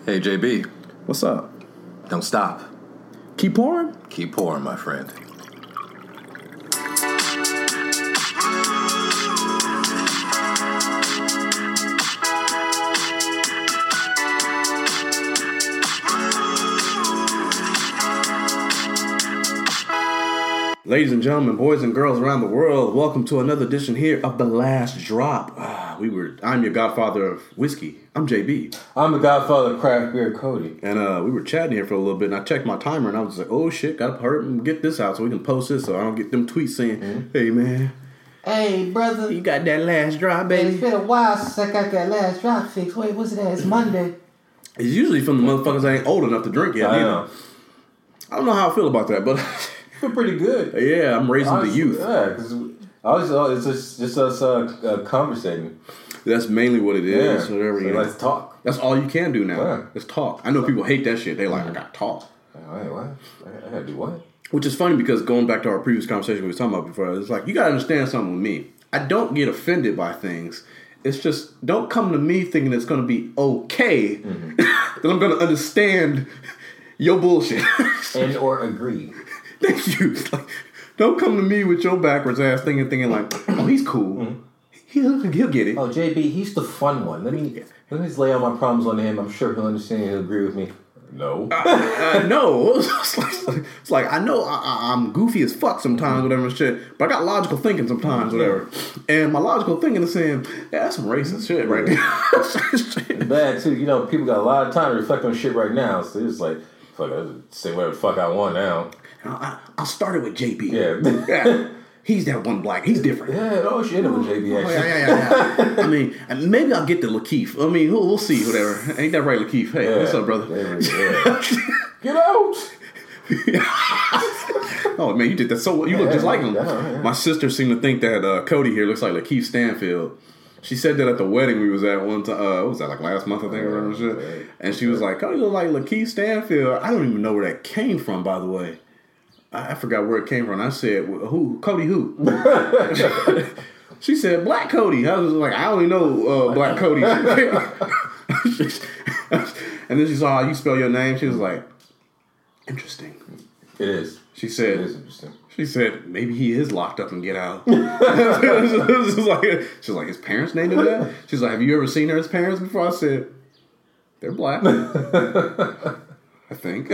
Hey, JB. What's up? Don't stop. Keep pouring? Keep pouring, my friend. Ladies and gentlemen, boys and girls around the world, welcome to another edition here of The Last Drop. I'm your godfather of whiskey. I'm JB. I'm the godfather of craft beer, Cody. And we were chatting here for a little bit, and I checked my timer, and I was like, oh shit, gotta hurry and get this out so we can post this so I don't get them tweets saying, hey man, hey brother, you got that last drop, baby? It's been a while since I got that last drop fixed. Wait, what's it at? It's Monday. It's usually from the motherfuckers that ain't old enough to drink yet. I know. I don't know how I feel about that, but I feel pretty good. Yeah, I'm raising the youth. Yeah, because it's just us conversating. That's mainly what it is. Yeah, whatever, so let's talk. That's all you can do now. Yeah. Let's talk. I know people hate that shit. They like, I gotta talk. Wait, what? I gotta do what? Which is funny because going back to our previous conversation we were talking about before, it's like, you gotta understand something with me. I don't get offended by things. It's just, don't come to me thinking it's gonna be okay that I'm gonna understand your bullshit. And or agree. Thank you. Like, don't come to me with your backwards ass thinking like, oh, he's cool. He'll get it. Oh, JB, he's the fun one. Let me just lay all my problems on him. I'm sure he'll understand and he'll agree with me. No. No. It's like, I know I'm goofy as fuck sometimes, whatever shit, but I got logical thinking sometimes, whatever. And my logical thinking is saying, yeah, that's some racist shit right there. It's bad, too. You know, people got a lot of time to reflect on shit right now, so it's like, fuck, I'll say whatever the fuck I want now. I started with JB. Yeah. He's that one black. He's different. Yeah, oh shit, it was JB actually. Yeah. I mean, maybe I'll get to Lakeith. I mean, we'll see, whatever. Ain't that right, Lakeith? Hey, what's up, brother? Yeah. Get out! Oh, man, you did that so well. You look just like him. Yeah. My sister seemed to think that Cody here looks like Lakeith Stanfield. She said that at the wedding we was at one time. What was that, like last month, I think, or shit? Right. And she was like, Cody look like Lakeith Stanfield. I don't even know where that came from, by the way. I forgot where it came from. I said, who? Cody who? She said, Black Cody. I was like, I only know Black Cody. And then she saw how you spell your name. She was like, interesting. It is. She said, it is interesting. She said, maybe he is locked up and get out. She's like, his parents named him that? She's like, have you ever seen her as parents before? I said, they're black. I think.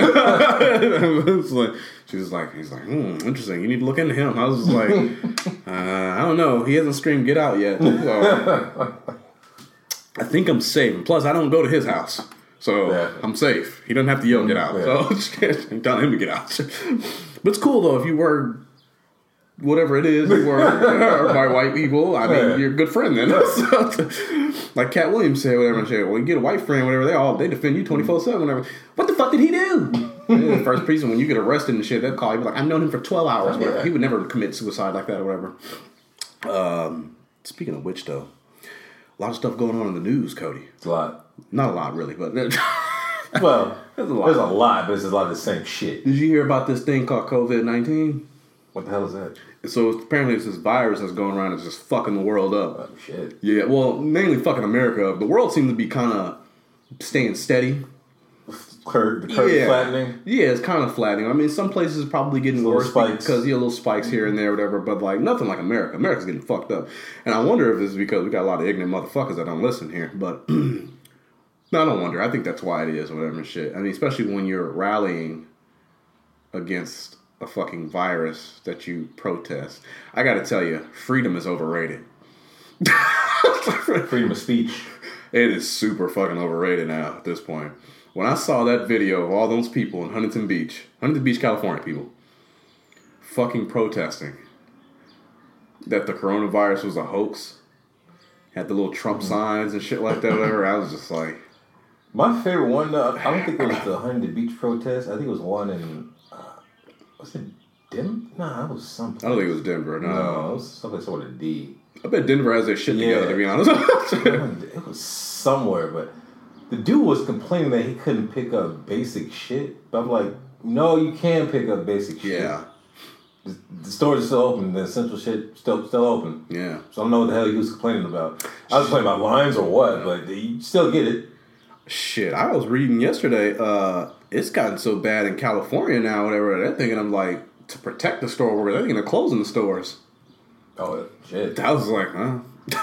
She was like, he's like, interesting. You need to look into him. I was just like, I don't know. He hasn't screamed get out yet. So, I think I'm safe. And plus, I don't go to his house. So I'm safe. He doesn't have to yell get out. Yeah. So I'm telling him to get out. But it's cool though if you were whatever it is you were by white people. I mean, you're a good friend then. So, like Cat Williams said, whatever. And said, well, you get a white friend, whatever. They defend you 24/7, whatever. What the fuck did he do? The first person when you get arrested and shit, they'll call you like, I've known him for 12 hours. Yeah. He would never commit suicide like that or whatever. Speaking of which, though, a lot of stuff going on in the news, Cody. It's a lot. Not a lot, really, but well, there's a lot, but it's a lot of the same shit. Did you hear about this thing called COVID-19? What the hell is that? So apparently it's this virus that's going around and just fucking the world up. Oh, shit. Yeah, well, mainly fucking America up. The world seems to be kind of staying steady. The curve flattening? Yeah, it's kind of flattening. I mean, some places are probably getting worse because little spikes here and there, whatever, but like nothing like America. America's getting fucked up. And I wonder if it's because we got a lot of ignorant motherfuckers that don't listen here, but no, I don't wonder. I think that's why it is, whatever shit. I mean, especially when you're rallying against a fucking virus that you protest. I gotta tell you, freedom is overrated. Freedom of speech. It is super fucking overrated now at this point. When I saw that video of all those people in Huntington Beach, California people, fucking protesting that the coronavirus was a hoax, had the little Trump signs and shit like that, whatever, I was just like... My favorite one, I don't think it was the Huntington Beach protest. I think it was one in... was it Denver? Nah, it was someplace. I don't think it was Denver, no. It was someplace with a D. I bet Denver has their shit together, to be honest. It was somewhere, but the dude was complaining that he couldn't pick up basic shit. But I'm like, no, you can pick up basic shit. Yeah. The stores are still open. The essential shit still open. Yeah. So I don't know what the hell he was complaining about. I was complaining about lines or what, but you still get it. Shit, I was reading yesterday. It's gotten so bad in California now. Whatever they're thinking, I'm like to protect the store workers. They're thinking of closing the stores. Oh shit! I was like, huh?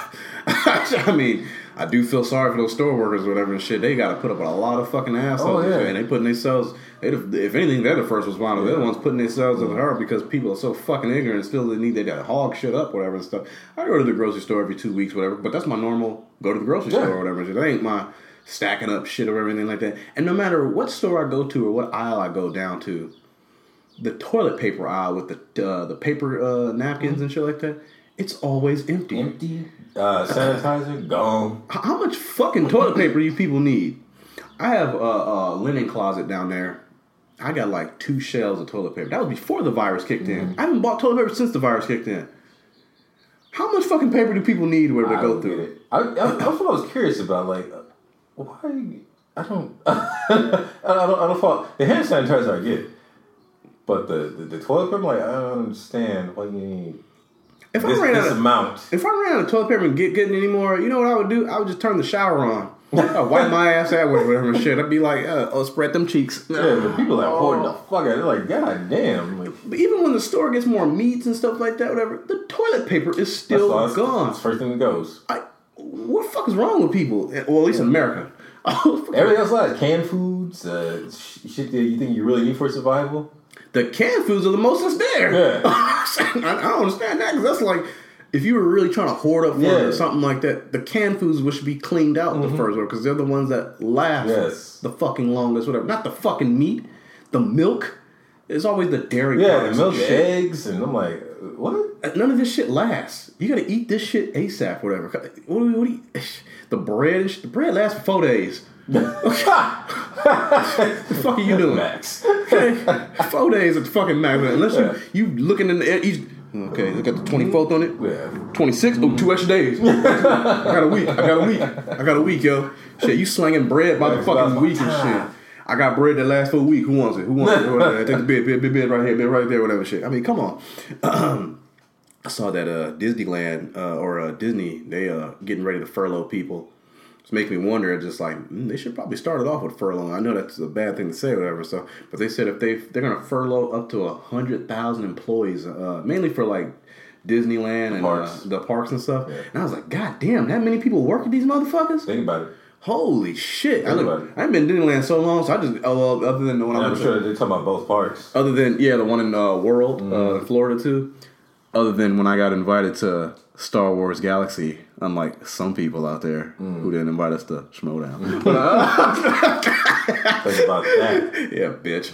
I mean, I do feel sorry for those store workers or whatever and shit. They got to put up with a lot of fucking assholes. Oh, yeah. And they putting themselves. If anything, they're the first responders. They're the ones putting themselves in the hurry because people are so fucking ignorant. And still, they got to hog shit up, whatever and stuff. I go to the grocery store every 2 weeks, whatever. But that's my normal go to the grocery store or whatever. And shit. That ain't my stacking up shit or everything like that. And no matter what store I go to or what aisle I go down to, the toilet paper aisle with the paper napkins and shit like that, it's always empty. Empty. Sanitizer gone. How much fucking toilet paper you people need? I have a linen closet down there. I got like 2 shelves of toilet paper. That was before the virus kicked in. I haven't bought toilet paper since the virus kicked in. How much fucking paper do people need where they go through? That's what I was curious about. Like, why? I don't. I don't follow. The hand sanitizer I get, but the toilet paper, like, I don't understand why you need. If I ran out of toilet paper and get any more, you know what I would do? I would just turn the shower on. I'd wipe my ass out with whatever shit. I'd be like, spread them cheeks. Yeah, but people like hoarding the fuck out. They're like, God damn. Like, but even when the store gets more meats and stuff like that, whatever, the toilet paper is still gone. That's the first thing that goes. What the fuck is wrong with people? Well, at least in America. Everything else like canned foods, shit that you think you really need for survival. The canned foods are the most that's there. Yeah. I don't understand that because that's like if you were really trying to hoard up for something like that, the canned foods should be cleaned out the first one because they're the ones that last the fucking longest. Whatever, not the fucking meat, the milk. It's always the dairy. Yeah, the milk, the eggs, and I'm like, what? None of this shit lasts. You gotta eat this shit ASAP. Whatever. What do you? The bread. The bread lasts for 4 days. What the fuck are you doing? Max. Okay. 4 days at the fucking max. Unless you looking in the air. Okay, look at the 24th on it. Yeah. 26. Oh, 2 extra days. I got a week, yo. Shit, you slinging bread by the fucking week and shit. I got bread that lasts for a week. Who wants it? Take the bed right here, bed right there, whatever shit. I mean, come on. I saw that Disneyland or Disney, they getting ready to furlough people. It's making me wonder. Just like they should probably start it off with furlough. I know that's a bad thing to say, or whatever. So, but they said if they're gonna furlough up to 100,000 employees, mainly for like Disneyland and the parks and stuff. Yeah. And I was like, God damn, that many people work at these motherfuckers. Think about it. Holy shit! I haven't been to Disneyland so long, so I just other than the one I'm sure they're talking about both parks. Other than the one in World, in Florida too. Other than when I got invited to Star Wars Galaxy, unlike some people out there who didn't invite us to Schmodown. Think about that. Yeah, bitch.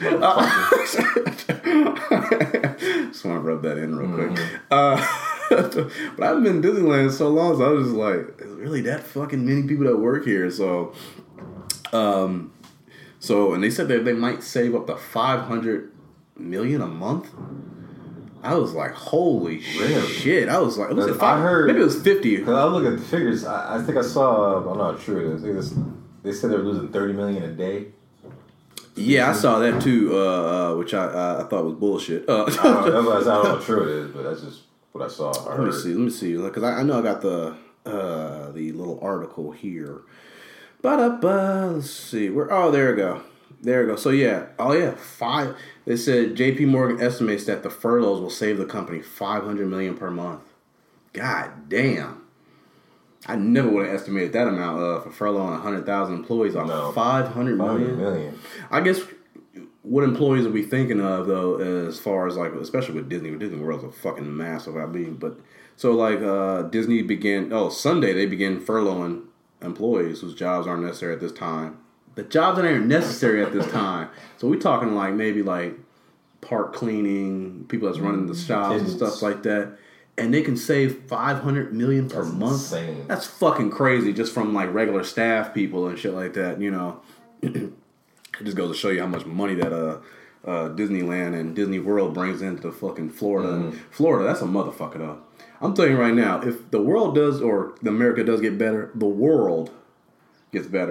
Just want to rub that in real quick. But I haven't been to Disneyland so long, so I was just like, there's really that fucking many people that work here. So, and they said that they might save up to $500 million a month. I was like, holy shit. I was like, was it I heard, maybe it was 50. Cause I look at the figures. I think I saw, I'm not sure. They said they're losing $30 million a day. Yeah, I saw that too, which I thought was bullshit. I don't know how true it is, but that's just what I saw. Let me see. Because I know I got the little article here. Let's see. There we go. So they said J.P. Morgan estimates that the furloughs will save the company $500 million per month. God damn. I never would have estimated that amount for furloughing 100,000 employees on $500 million. I guess what employees are we thinking of though, as far as like, especially with Disney World's a fucking massive but so like Disney Sunday they began furloughing employees whose jobs aren't necessary at this time. The jobs that aren't necessary at this time. So we're talking like maybe like park cleaning, people that's running the shops and stuff like that. And they can save $500 million per month. Insane. That's fucking crazy just from like regular staff people and shit like that, you know. It just goes to show you how much money that Disneyland and Disney World brings into fucking Florida. And Florida, that's a motherfucker though. I'm telling you right now, if the world does or America does get better, the world gets better.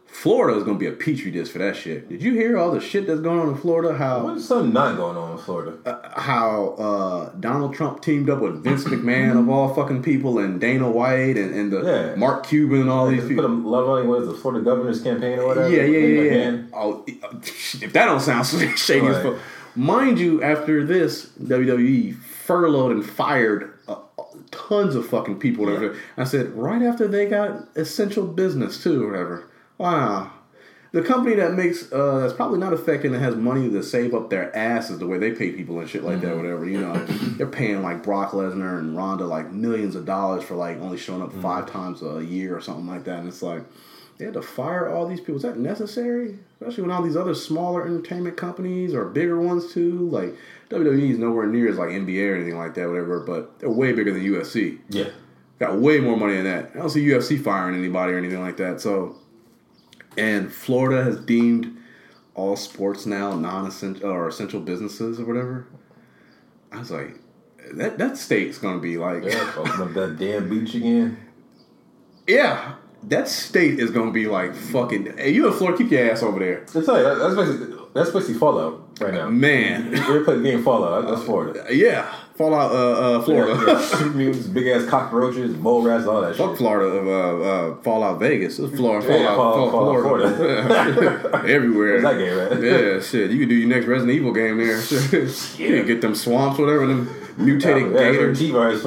Florida is going to be a petri dish for that shit. Did you hear all the shit that's going on in Florida? What's something not going on in Florida? How Donald Trump teamed up with Vince McMahon of all fucking people and Dana White and the Mark Cuban and all these people. Put a lot of money with the Florida governor's campaign or whatever. Yeah. Oh, if that don't sound shady as fuck. Mind you, after this, WWE furloughed and fired tons of fucking people. Yeah. I said, right after they got essential business too, or whatever. Wow. The company that makes, that's probably not affected and has money to save up their asses the way they pay people and shit like that, whatever, you know. They're paying like Brock Lesnar and Ronda like millions of dollars for like only showing up 5 times a year or something like that. And it's like, they had to fire all these people. Is that necessary? Especially when all these other smaller entertainment companies or bigger ones too. Like, WWE is nowhere near as like NBA or anything like that, whatever, but they're way bigger than UFC. Yeah. Got way more money than that. I don't see UFC firing anybody or anything like that, so... And Florida has deemed all sports now non-essential or essential businesses or whatever. I was like, that state's gonna be like, open up that damn beach again. Yeah, that state is gonna be like fucking. Hey, you in Florida? Keep your ass over there. That's right. That's basically Fallout right now. Man, you ever play the game Fallout? That's Florida. Yeah. Fallout, Florida. Yeah, mutants, big ass cockroaches, mole rats, all that shit. Fuck Florida, Fallout Vegas. It's Florida, Florida. Everywhere. What's that game, man? Yeah, shit. You can do your next Resident Evil game there. You can get them swamps, whatever, them mutated gators.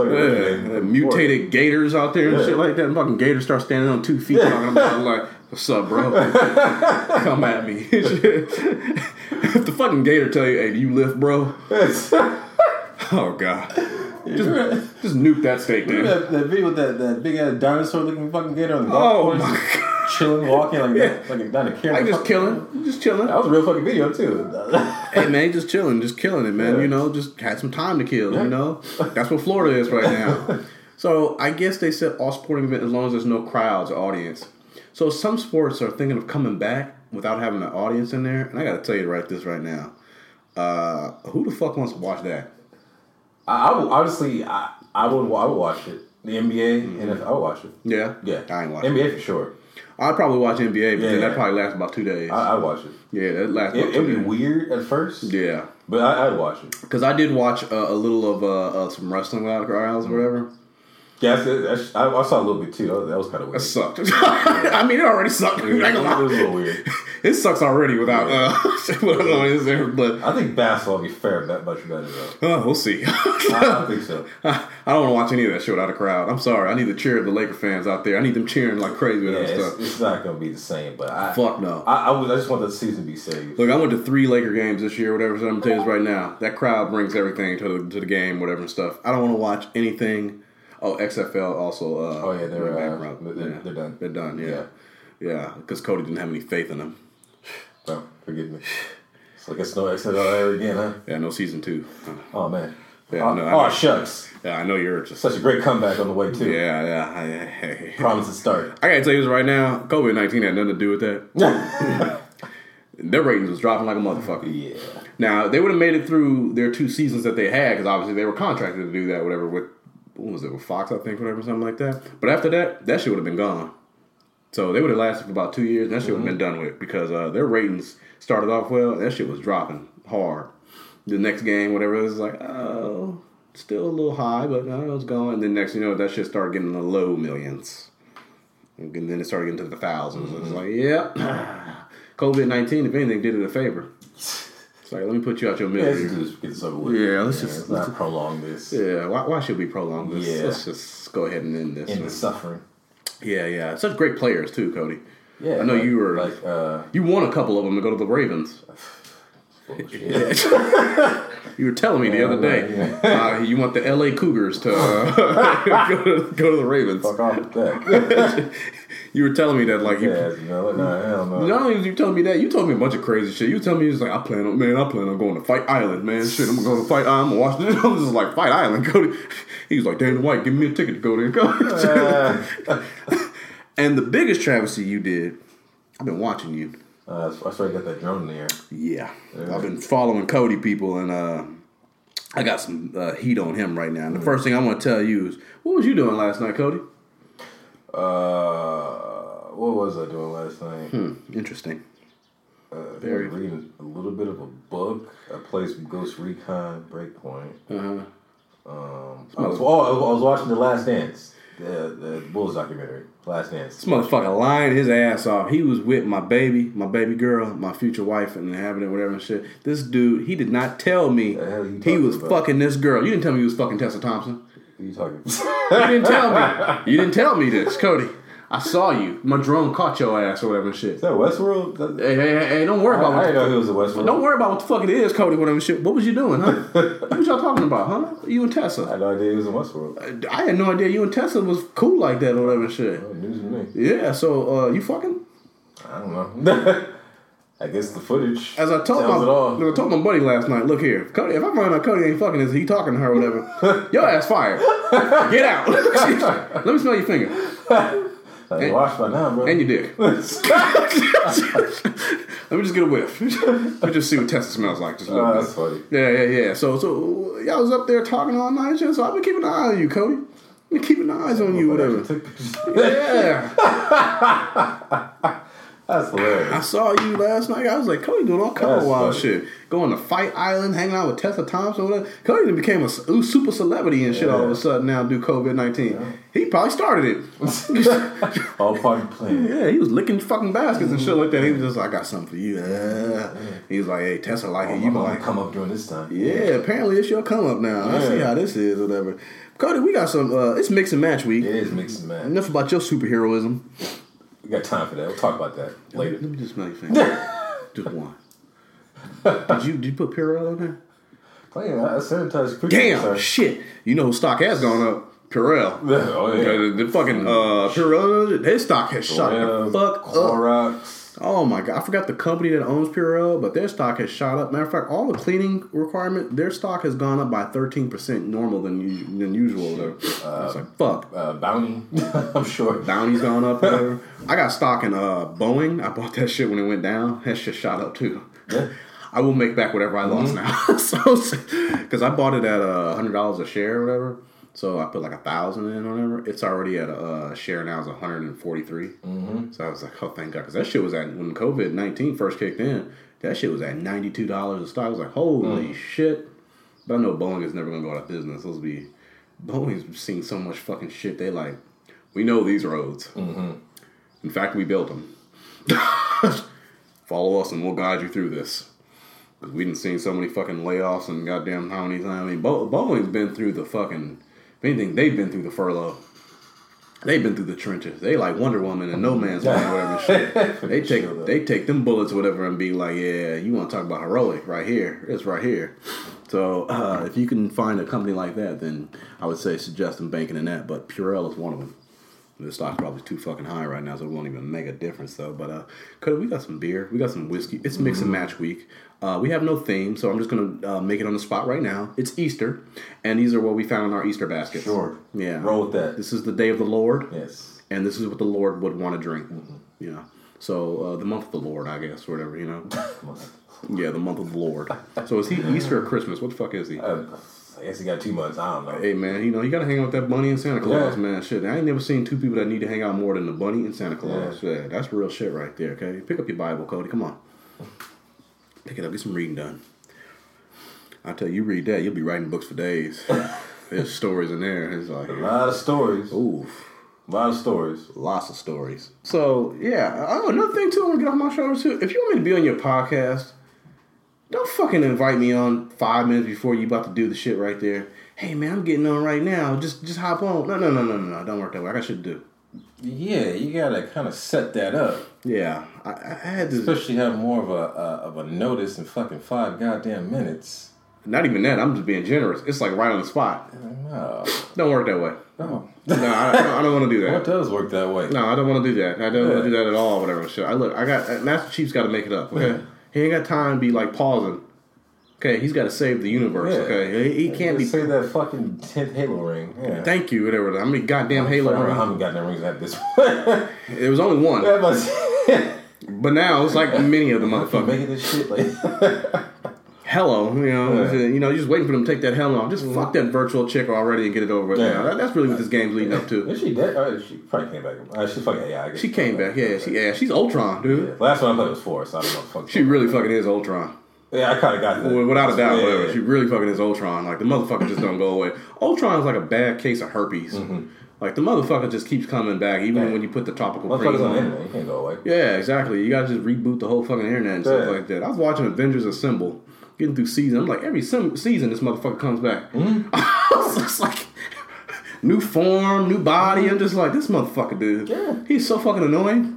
Mutated gators out there and shit like that. And fucking gators start standing on 2 feet talking about like, what's up, bro? Come at me. If the fucking gator tell you, hey, do you lift, bro? Oh, God. Just nuke that steak, man. That video with that big ass dinosaur looking fucking gator on the golf course? My God. Chilling, walking like that. Like down the camera. Like just chilling. That was a real fucking video, too. Hey, man, just killing it, man. Yeah. You know, just had some time to kill, you know? That's what Florida is right now. So, I guess they said all sporting events as long as there's no crowds or audience. So, some sports are thinking of coming back without having an audience in there. And I got to tell you right now. Who the fuck wants to watch that? I would watch it. The NBA, NFL, I would watch it. Yeah? Yeah. I ain't watching NBA for sure. I'd probably watch NBA, but then that probably lasts about 2 days. I'd watch it. Yeah, that lasts about 2 days. It'd be weird at first. Yeah. But I'd watch it. Because I did watch a little of some wrestling without crowds or whatever. Yeah, I saw a little bit too. That was kind of weird. That sucked. I mean, it already sucked. It was a little weird. It sucks already without audience there. But I think basketball will be fair, much better though. We'll see. I think so. I don't want to watch any of that shit without a crowd. I'm sorry. I need to cheer the Laker fans out there. I need them cheering like crazy with that stuff. It's not going to be the same, but fuck no. I just want the season to be saved. Look, I went to 3 Laker games this year, whatever. So I'm going to tell you this right now. That crowd brings everything to the game, whatever and stuff. I don't want to watch anything. Oh, XFL also. They're done. They're done. Yeah. Because Cody didn't have any faith in them. Oh, forgive me. So I guess no XFL ever again, huh? Yeah, no season 2. Oh man. Yeah, shucks. Yeah, I know you're just such a great comeback on the way too. Yeah. Promise to start. I gotta tell you this right now. COVID-19 had nothing to do with that. Their ratings was dropping like a motherfucker. Yeah. Now they would have made it through their 2 seasons that they had because obviously they were contracted to do that, whatever. With with Fox, I think, whatever, something like that. But after that shit would have been gone. So they would have lasted for about 2 years. And that shit would have been done with because their ratings started off well. That shit was dropping hard. The next game, whatever, it was like, oh, still a little high, but no, it's gone. And then next, that shit started getting in the low millions. And then it started getting to the thousands. It was like, yeah, COVID-19, if anything, did it a favor. It's like, let me put you out your misery. Let's just get this over with. Yeah, let's not prolong this. Yeah, why should we prolong this? Yeah. Let's just go ahead and end this. End the suffering. Yeah. Such great players, too, Cody. Yeah. I know you were, you won a couple of them to go to the Ravens. You were telling me the other day you want the LA Cougars to go to the Ravens. Fuck off with that. You were telling me that like hell no. Not only was you telling me that, you told me a bunch of crazy shit. You told me, you was like, I plan on going to Fight Island, man. Shit, I'm going to Fight Island. I'm going to watch this. I was just like, Fight Island, Cody. He was like, Dana White, give me a ticket to go there. And the biggest travesty you did, I've been watching you. That's why I got that drone in the air. Yeah. I've been following Cody people, and I got some heat on him right now. And the first thing I want to tell you is, what was you doing last night, Cody? What was I doing last night? Interesting. Very reading a little bit of a book. I played some Ghost Recon Breakpoint. I was watching The Last Dance, the Bulls documentary. Last Dance. This motherfucker lying his ass off. He was with my baby girl, my future wife, and having it, whatever and shit. This dude, he did not tell me he was fucking this girl. You didn't tell me he was fucking Tessa Thompson. What are you talking You about? didn't tell me. You didn't tell me this, Cody. I saw you. My drone caught your ass or whatever and shit. Is that Westworld? Hey, don't worry about I didn't know he was a Westworld. Don't worry about what the fuck it is, Cody, whatever shit. What was you doing, huh? What was y'all talking about, huh? You and Tessa. I had no idea he was in Westworld. I had no idea you and Tessa was cool like that or whatever and shit. Oh, news to me. Yeah, so you fucking? I don't know. I guess the footage As I told my buddy last night, look here, Cody, if I find out Cody ain't fucking, is he talking to her or whatever? Your ass fired. Get out. Let me smell your finger. I washed by now, bro. And your dick. Let me just get a whiff. Let me just see what Tessa smells like. Just a little bit. That's funny. Yeah. So y'all was up there talking all night, shit. So I've been keeping an eye on you, Cody. I've been keeping eyes on you, whatever. Yeah. That's hilarious. I saw you last night. I was like, Cody doing all kind of wild funny. shit. Going to Fight Island, hanging out with Tessa Thompson. Whatever. Cody became a super celebrity and shit all of a sudden now due COVID-19. Yeah. He probably started it. All part of the plan. Yeah, he was licking fucking baskets and shit like that. He was just like, I got something for you. He was like, hey, Tessa like it. You might come up during this time. Yeah, apparently it's your come up now. I see how this is or whatever. Cody, we got some, it's mix and match week. It is mix and match. Enough about your superheroism. We got time for that. We'll talk about that later. Let me just smell your finger. Just one. Did you put Purell in there? Playing, I sanitized quickly. Damn, shit. You know whose stock has gone up? Purell. Oh, yeah. The fucking Purell, his stock has shot the fuck Clorox. up. Oh my God. I forgot the company that owns Purell, but their stock has shot up. Matter of fact, all the cleaning requirement, their stock has gone up by 13% normal than usual. It's like, fuck. Bounty, I'm sure. Bounty's gone up, whatever. I got stock in Boeing. I bought that shit when it went down. That shit shot up too. Yeah. I will make back whatever I lost now. Because I bought it at $100 a share or whatever. So I put like 1,000 in or whatever. It's already at a share now is 143. So I was like, oh, thank God. Because that shit was at, when COVID-19 first kicked in, that shit was at $92 a stock. I was like, holy shit. But I know Boeing is never going to go out of business. Boeing's seen so much fucking shit. They like, we know these roads. In fact, we built them. Follow us and we'll guide you through this. Because we done seen so many fucking layoffs and goddamn how many times. I mean, Boeing's been through the fucking, if anything, they've been through the furlough. They've been through the trenches. They like Wonder Woman and No Man's Land or whatever shit. They take them bullets or whatever and be like, yeah, you want to talk about heroic right here. It's right here. So if you can find a company like that, then I would say suggest them banking in that. But Purell is one of them. The stock's probably too fucking high right now, so it won't even make a difference though. But Cody, we got some beer, we got some whiskey. It's mix and match week. We have no theme, so I'm just gonna make it on the spot right now. It's Easter, and these are what we found in our Easter baskets. Sure. Yeah. Roll with that. This is the day of the Lord. Yes. And this is what the Lord would want to drink. You know. So the month of the Lord, I guess, or whatever. You know. Yeah, the month of the Lord. So is he Easter or Christmas? What the fuck is he? I guess he got 2 months. I don't know. Hey, man, you know, you got to hang out with that bunny and Santa Claus, man. Shit, I ain't never seen two people that need to hang out more than the bunny and Santa Claus. Yeah, that's real shit right there, okay? Pick up your Bible, Cody. Come on. Pick it up. Get some reading done. I tell you, read that, you'll be writing books for days. There's stories in there. It's like a lot of stories. Oof. A lot of stories. Lots of stories. So, yeah. Oh, another thing, too, I want to get off my shoulders, too. If you want me to be on your podcast, don't fucking invite me on 5 minutes before you about to do the shit right there. Hey, man, I'm getting on right now. Just hop on. No. Don't work that way. I got shit to do. Yeah, you gotta kind of set that up. Yeah, I had to. Especially have more of a notice in fucking 5 goddamn minutes. Not even that. I'm just being generous. It's like right on the spot. No. Don't work that way. No. No, I don't want to do that. What does work that way? No, I don't want to do that. I don't want to do that at all. Whatever shit. I got Master Chief's got to make it up. Okay. Yeah. He ain't got time to be like pausing. Okay, he's got to save the universe. Yeah. Okay, he can't be. Say that fucking 10th Halo ring. Yeah. Thank you, whatever. How many goddamn Halo rings? I don't know how many goddamn rings I have this point. It was only one. But now it's like many of the motherfuckers. Making this shit like. hello, Yeah. you're just waiting for them to take that hello off. Just fuck that virtual chick already and get it over with. Yeah. That's really what this game's leading up to. Is she dead? She probably came back. She's fucking AI. I guess She came back, she's Ultron, dude. Yeah. Last one I played was 4, so I don't know what the fuck. She really fucking is Ultron. Yeah, I kind of got that. Without a doubt, Yeah, whatever. yeah. She really fucking is Ultron. Like, the motherfucker just don't go away. Ultron is like a bad case of herpes. Like, the motherfucker just keeps coming back, even when you put the tropical cream Motherfuckers on the on. internet. You can't go away. Yeah, exactly. You gotta just reboot the whole fucking internet and stuff like that. I was watching Avengers Assemble, getting through season. I'm like, every season this motherfucker comes back. I was just like, new form, new body. I'm just like, this motherfucker, dude. Yeah. He's so fucking annoying.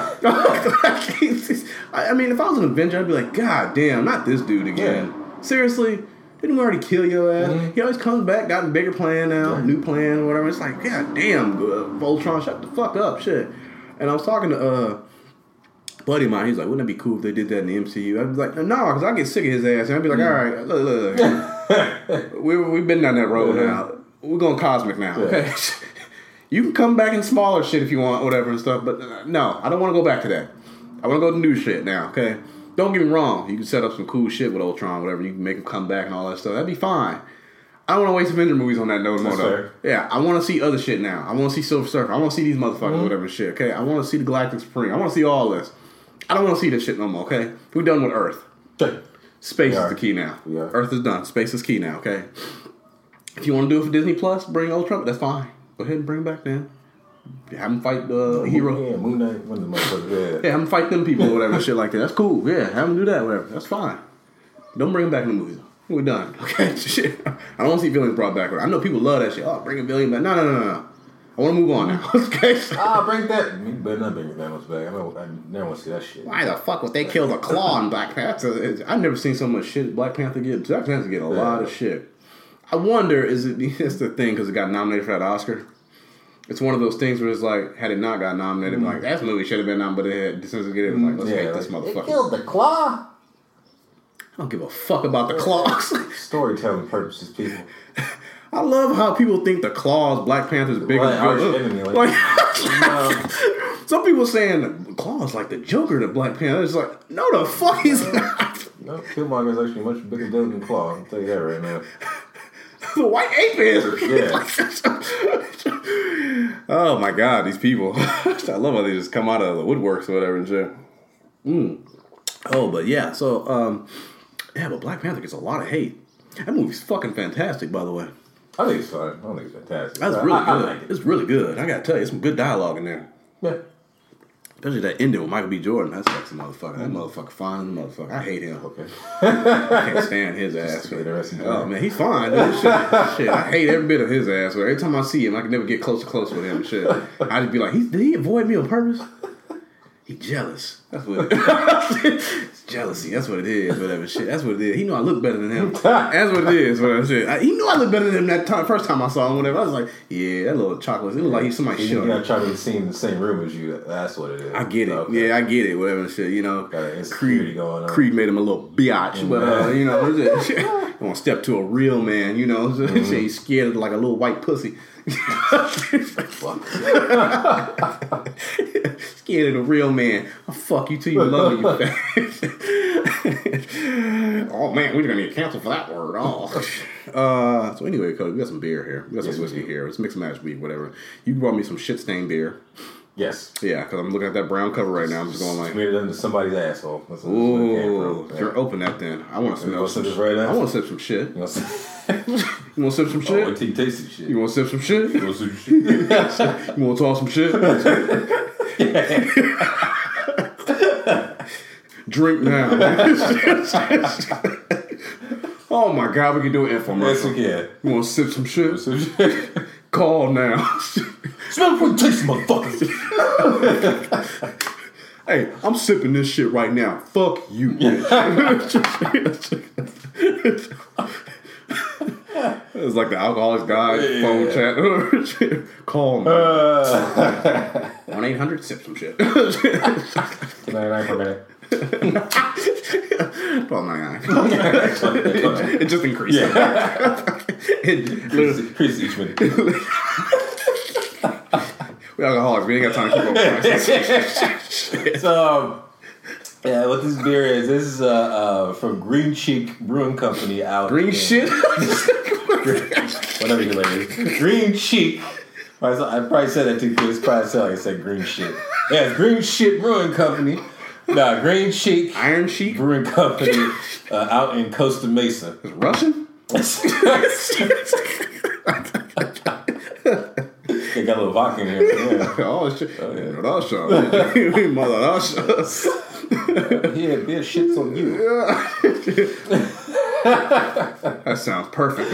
I mean, if I was an Avenger, I'd be like, God damn, not this dude again. Seriously? Didn't we already kill your ass? He always comes back, got a bigger plan now, new plan, whatever. It's like, God damn, Voltron, shut the fuck up, shit. And I was talking to a buddy of mine. He's like, wouldn't it be cool if they did that in the MCU? I'd be like, no, because I get sick of his ass. And I'd be like, all right, look. We've been down that road now. We're going cosmic now, okay? You can come back in smaller shit if you want, whatever and stuff, but no, I don't want to go back to that. I want to go to new shit now, okay? Don't get me wrong. You can set up some cool shit with Ultron, whatever. You can make him come back and all that stuff. That'd be fine. I don't want to waste Avenger movies on that no more, though. Yeah, I want to see other shit now. I want to see Silver Surfer. I want to see these motherfuckers, whatever shit, okay? I want to see the Galactic Supreme. I want to see all this. I don't want to see this shit no more, okay? We're done with Earth. Space is the key now. Earth is done. Space is key now, okay? If you want to do it for Disney Plus, bring Ultron, that's fine. Go ahead and bring him back then. Have him fight the hero. Yeah, Moon Knight, one of the motherfuckers. Yeah, have him fight them people or whatever, shit like that. That's cool. Yeah, have him do that, whatever. That's fine. Don't bring him back in the movies. We're done. Okay, shit. I don't want to see villains brought back. I know people love that shit. Oh, bring a villain back. No. I want to move on now. Okay. Bring that. You better not bring that much back. I never want to see that shit. Why the fuck would they kill the Claw in Black Panther? I've never seen so much shit Black Panther get. Black Panther get a lot of shit. I wonder, it's the thing because it got nominated for that Oscar. It's one of those things where it's like, had it not got nominated, like, that movie should have been nominated, but it since it get it, like, let's hate this motherfucker. They killed the Claw. I don't give a fuck about the Claws. Storytelling purposes, people. I love how people think the Claw is Black Panther's biggest villain. Some people saying the Claw is like the Joker to Black Panther. It's like, no, the fuck he's not. No, Killmonger is actually much bigger villain than Claw. I'll tell you that right now. The white ape is. Yeah. Oh my god, these people. I love how they just come out of the woodworks or whatever and shit. Oh, but yeah, so, but Black Panther gets a lot of hate. That movie's fucking fantastic, by the way. I think it's fun. I don't think it's fantastic. That's really good. I like it. It's really good. I gotta tell you, it's some good dialogue in there. Yeah. Especially that ending with Michael B. Jordan. That's sexy motherfucker. That motherfucker fine motherfucker. I hate him. Okay. I can't stand his ass. Oh man, he's fine. Dude. Shit, I hate every bit of his ass. Every time I see him, I can never get close with him. Shit, I just be like, did he avoid me on purpose? He jealous. That's what it's jealousy. That's what it is. Whatever shit. That's what it is. He knew I look better than him. That's what it is. Whatever shit. He knew I looked better than him that first time I saw him. Whatever. I was like, yeah, that little chocolate. It looked like he's somebody shit. You're not trying to be seen in the same room as you. That's what it is. I get it. Okay. Yeah, I get it. Whatever shit. You know, Got an insecurity going on. Creed made him a little biatch, but you know, you want to step to a real man. You know, he's scared of like a little white pussy. Scared of the real man. I'll fuck you till you love me, you fat. Oh man, we're gonna get canceled for that word. So anyway, Cody, we got some beer here. We got some whiskey here. It's mixed match beer, whatever. You brought me some shit stained beer. Yes. Yeah, because I'm looking at that brown cover right now. I'm just going like, smeared it into somebody's asshole. That's what ooh, sure, open that then. I want to smell some shit. Right now? I want to sip some shit. You want to sip some shit? wait till you taste some shit. You want to sip some shit? You want to sip some shit? You want to talk some shit? Drink now. Oh my god, we can do an infomercial. Yes, we can. You want to sip some shit? Call now. Smell before you taste, motherfucker. Hey, I'm sipping this shit right now. Fuck you, bitch. It's like the alcoholics guy phone chat. Call me. 1-800 sip some shit. 99 per minute. $12.99. It just increased. Increase each minute. We alcoholics. We ain't got time to keep up prices. So, Yeah, what this beer is, this is from Green Cheek Brewing Company out. Green shit? Whatever you like. Green Cheek. I probably said that too quick. It's probably sound like I said green shit. Yeah, it's Green Shit Brewing Company. Nah, Green Cheek Iron Sheik? Brewing Company out in Costa Mesa. It's Russian? They got a little vodka in here. Yeah. Oh, shit. Oh, yeah. Russia. Mother Russia. Yeah, beer shits on you. That sounds perfect.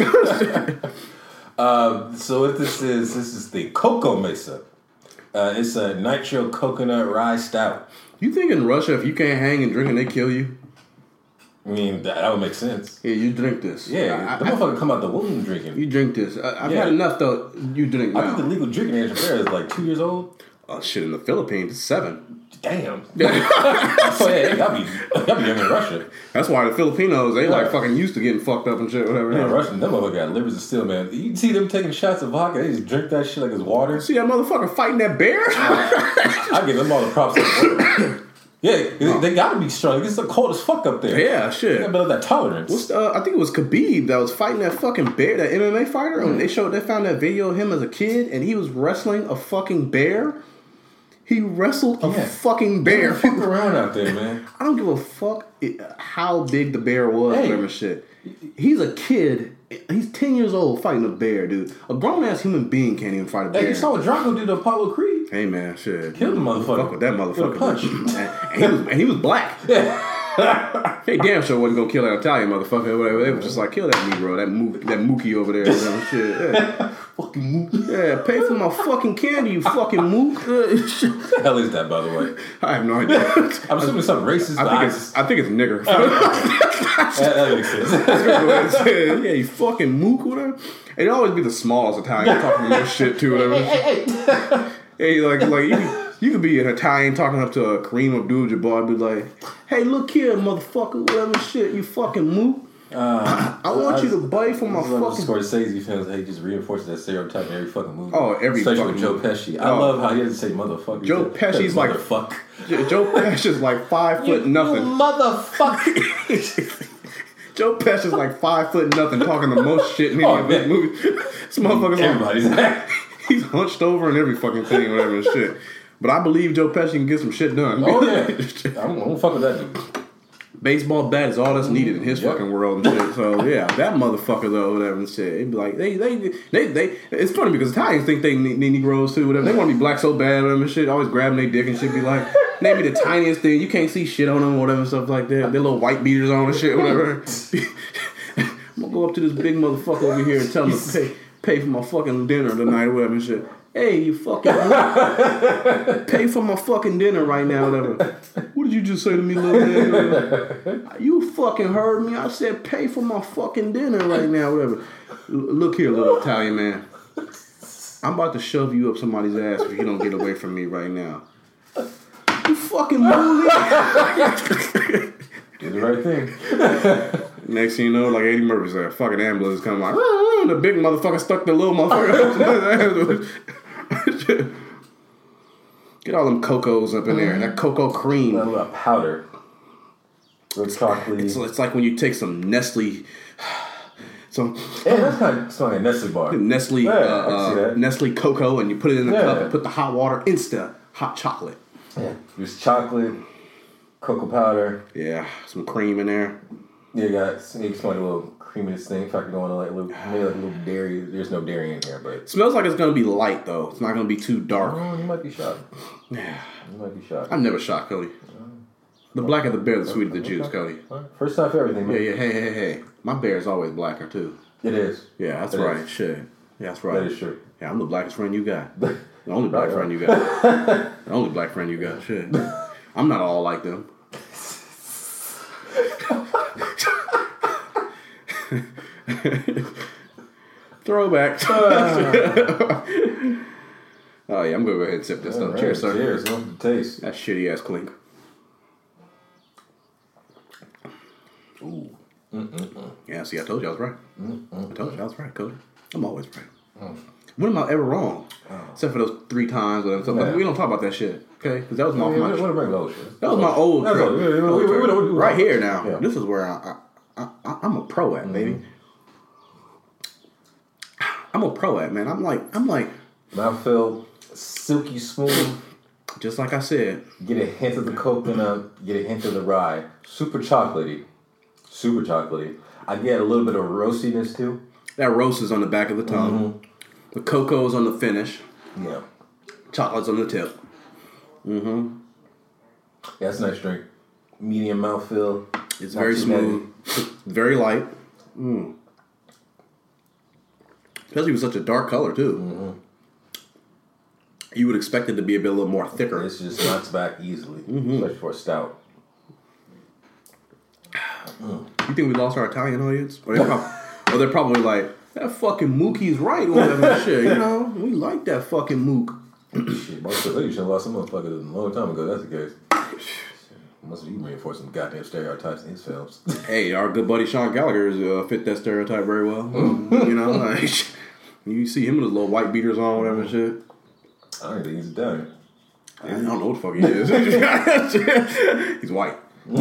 So what this is the Coco Mesa. It's a nitro coconut rye stout. You think in Russia, if you can't hang and drink and they kill you? I mean, that would make sense. Yeah, you drink this. Yeah, the motherfucker come out the womb drinking. You drink this. I've Yeah. had enough, though. You drink I now. think the legal drinking age of beer is like 2 years old. Oh, shit, in the Philippines, it's 7. Damn. So yeah, y'all be young in Russia. That's why the Filipinos, they like Yeah. fucking used to getting fucked up and shit, whatever. Yeah, Russian, them motherfuckers got livers of steel, man. You see them taking shots of vodka, they just drink that shit like it's water. See that motherfucker fighting that bear? I give them all the props in the world. Yeah, they gotta be strong. It's so cold as fuck up there. Yeah, They shit. gotta build that tolerance. I think it was Khabib that was fighting that fucking bear, that MMA fighter. And they found that video of him as a kid, and he was wrestling a fucking bear. He wrestled a Yeah. fucking bear. Fuck around out there, man. I don't give a fuck how big the bear was, Hey. whatever shit. He's a kid. He's 10 years old fighting a bear, dude. A grown ass human being can't even fight a bear. Hey, you saw what Drago did to Apollo Creed? Hey man, shit. Killed the motherfucker. Fuck with that With a motherfucker. punch. and he was black. Hey, damn sure wasn't gonna kill that Italian motherfucker or whatever. They was just like, kill that Negro, that Mookie over there, whatever shit. Yeah. Fucking Mookie. Yeah, pay for my fucking candy, you fucking mook. What the hell is that, by the way? I have no idea. I'm assuming it's something racist. I think it's nigger. That makes sense. Yeah, you fucking mook, whatever. It'd always be the smallest Italian talking more shit too, whatever. Hey, like you could be an Italian talking up to a Kareem Abdul-Jabbar, be like, "Hey, look here, motherfucker, whatever shit, you fucking mook. I want you to bite for my fucking." Scorsese films, he just reinforces that stereotype in every fucking movie. Oh, every especially fucking with Joe movie. Pesci. I Oh. love how he doesn't say motherfucker. Joe Pesci's like motherfuck. Joe Pesci's like 5 foot nothing. Motherfucker. Joe Pesci's like 5 foot nothing, talking the most shit in any of his man. movies. This motherfucker's Everybody's like, he's hunched over in every fucking thing, whatever and shit. But I believe Joe Pesci can get some shit done. Oh yeah, I don't fuck with that dude. Baseball bat is all that's needed in his fucking world and shit. So yeah, that motherfucker though, whatever and shit. It'd be like they. It's funny because Italians think they need Negroes too, whatever. They want to be black so bad, whatever and shit. Always grabbing their dick and shit. Be like, name me the tiniest thing. You can't see shit on them, whatever and stuff like that. Their little white beaters on and shit, whatever. I'm gonna go up to this big motherfucker over here and tell him to pay for my fucking dinner tonight, or whatever and shit. Hey, you fucking pay for my fucking dinner right now, whatever. What did you just say to me, little man? You fucking heard me. I said pay for my fucking dinner right now, whatever. Look here, little Italian man. I'm about to shove you up somebody's ass if you don't get away from me right now. You fucking move it. Did the right thing. Next thing you know, like Eddie Murphy said, fucking ambulance come like, the big motherfucker stuck the little motherfucker. Get all them cocos up in there. That cocoa cream. A little powder. Real chocolate. It's like when you take some Nestle, some Yeah, that's kind of smelling like a Nestle bar. Nestle, Yeah, I can see that. Nestle cocoa, and you put it in the Yeah. cup and put the hot water, insta hot chocolate. Yeah. There's chocolate, cocoa powder. Yeah, some cream in there. You can smell like a little creaminess thing. In fact, going to like a little, maybe like a little dairy. There's no dairy in here, but It smells like it's gonna be light though. It's not gonna be too dark. oh, you might be shocked. Yeah, You might be shocked. I'm never shocked, Cody. The blacker the bear, the sweeter the juice, Cody. First time for everything, man. Yeah. Hey. My bear's always blacker too. It is. Yeah, that's It right. is. Shit. Yeah, that's right. That is true. Yeah, I'm the blackest friend you got. The only black Right, friend you got. The only black friend you got. Shit. I'm not all like them. Throwback. Oh yeah, I'm gonna go ahead and sip this stuff. All Cheers, right, sir. Cheers. Love the taste. That shitty ass clink. Ooh. Yeah, see, I told you I was right. I told you I was right, Cody. I'm always right. When am I ever wrong? Except for those 3 times. Whatever. So Yeah. we don't talk about that shit, okay? Because that was my We want to bring those shit. that was my old That's trip. all. We don't- Right here now. Yeah. This is where I'm a pro at, baby. I'm a pro at, man. I'm like, Mouthfeel, silky smooth. just like I said. Get a hint of the coconut. Get a hint of the rye. Super chocolatey. Super chocolatey. I get a little bit of roastiness too. That roast is on the back of the tongue. The cocoa is on the finish. Yeah. Chocolate's on the tip. Yeah, that's a nice drink. Medium mouthfeel. It's Not very too smooth. Very light. Especially with such a dark color, too. You would expect it to be a little more thicker. This just knocks back easily, especially for a stout. You think we lost our Italian audience? Or they're probably like, that fucking Mookie's right or whatever shit. You know, we like that fucking Mook. Shit, most of you should have lost some motherfuckers a long time ago. That's the case. Must have you reinforced some goddamn stereotypes in his films. Hey, our good buddy Sean Gallagher fit that stereotype very well. You know, like, you see him with his little white beaters on, whatever shit. I don't think he's Italian. I don't know what the fuck he is. He's white.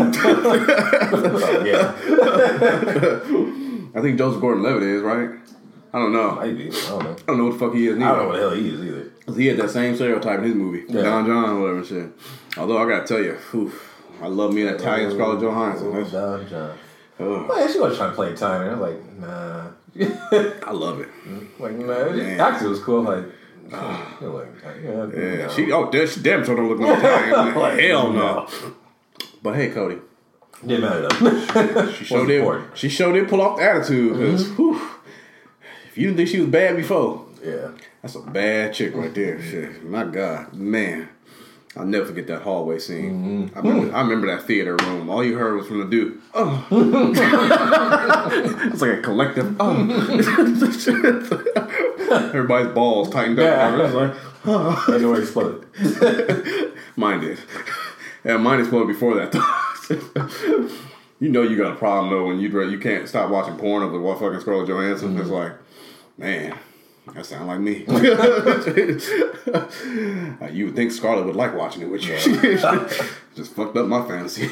Yeah, I think Joseph Gordon-Levitt is, right? I don't know. maybe. I don't know. I don't know what the fuck he is I neither. don't know what the hell he is either. 'Cause he had that same stereotype in his movie, Yeah. Don John or whatever shit. Although I gotta tell you, I love me an Italian Scarlett Johansson. That's- Don John. ugh, Well, yeah, she was trying to play Italian. I was like, nah. I love it. Like, nah. Man. Actually, it was cool. Like, you're like, Yeah, she damn sure don't look like Italian. Like, Hell no. But hey, Cody, didn't matter though. she showed it pull off the attitude. 'Cause, if you didn't think she was bad before, Yeah. that's a bad chick right there. Shit, my God, man. I'll never forget that hallway scene. I remember that theater room. All you heard was from the dude. Oh, it's like a collective. Oh, everybody's balls tightened up. Yeah. It's like, Anyway, exploded. mine did. Yeah, mine exploded before that. Though. You know you got a problem though when you can't stop watching porn of the fucking Scarlett Johansson. It's like, man. That sound like me. You would think Scarlett would like watching it with you. Just fucked up my fantasy.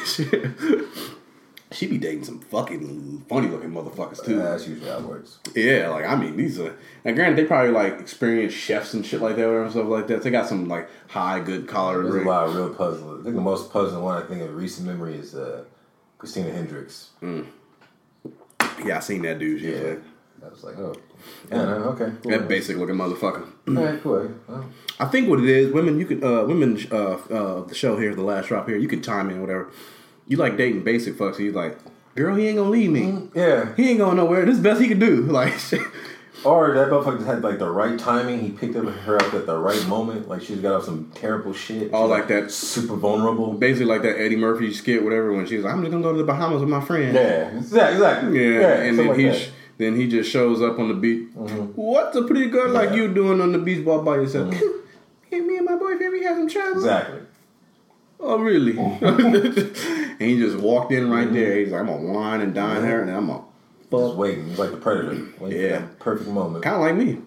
She be dating some fucking funny looking motherfuckers too. That's usually how it works. Yeah, like I mean these are. Now granted, they probably like experienced chefs and shit like that or stuff like that. They got some like high good collar. There's a lot of real puzzles. I think the most puzzling one I think of recent memory is Christina Hendricks. Yeah, I seen that dude. She was like, I was like, oh. Yeah, no, okay. Cool. that basic looking motherfucker. Alright, cool. Well, I think what it is, women. You could the show here, the last drop here. You could chime in, whatever. You like dating basic fucks. So you like, girl, he ain't gonna leave me. yeah. He ain't going nowhere. This is the best he could do. Like, Or that motherfucker had like the right timing. He picked her up at the right moment. Like she's got off some terrible shit. Oh, She's, like that. super vulnerable. Basically, like that Eddie Murphy skit, whatever. When she was like, "I'm just gonna go to the Bahamas with my friend." Yeah, exactly. Yeah, and then like then he just shows up on the beach. What's a pretty girl like you doing on the beach all by yourself? Hey, me and my boyfriend, we had some trouble. exactly. Oh, really? And he just walked in right there. He's like, I'm gonna wine and dine her, and I'm gonna Just fuck. waiting. He's like the predator. Waiting Yeah. for that perfect moment. Kind of like me.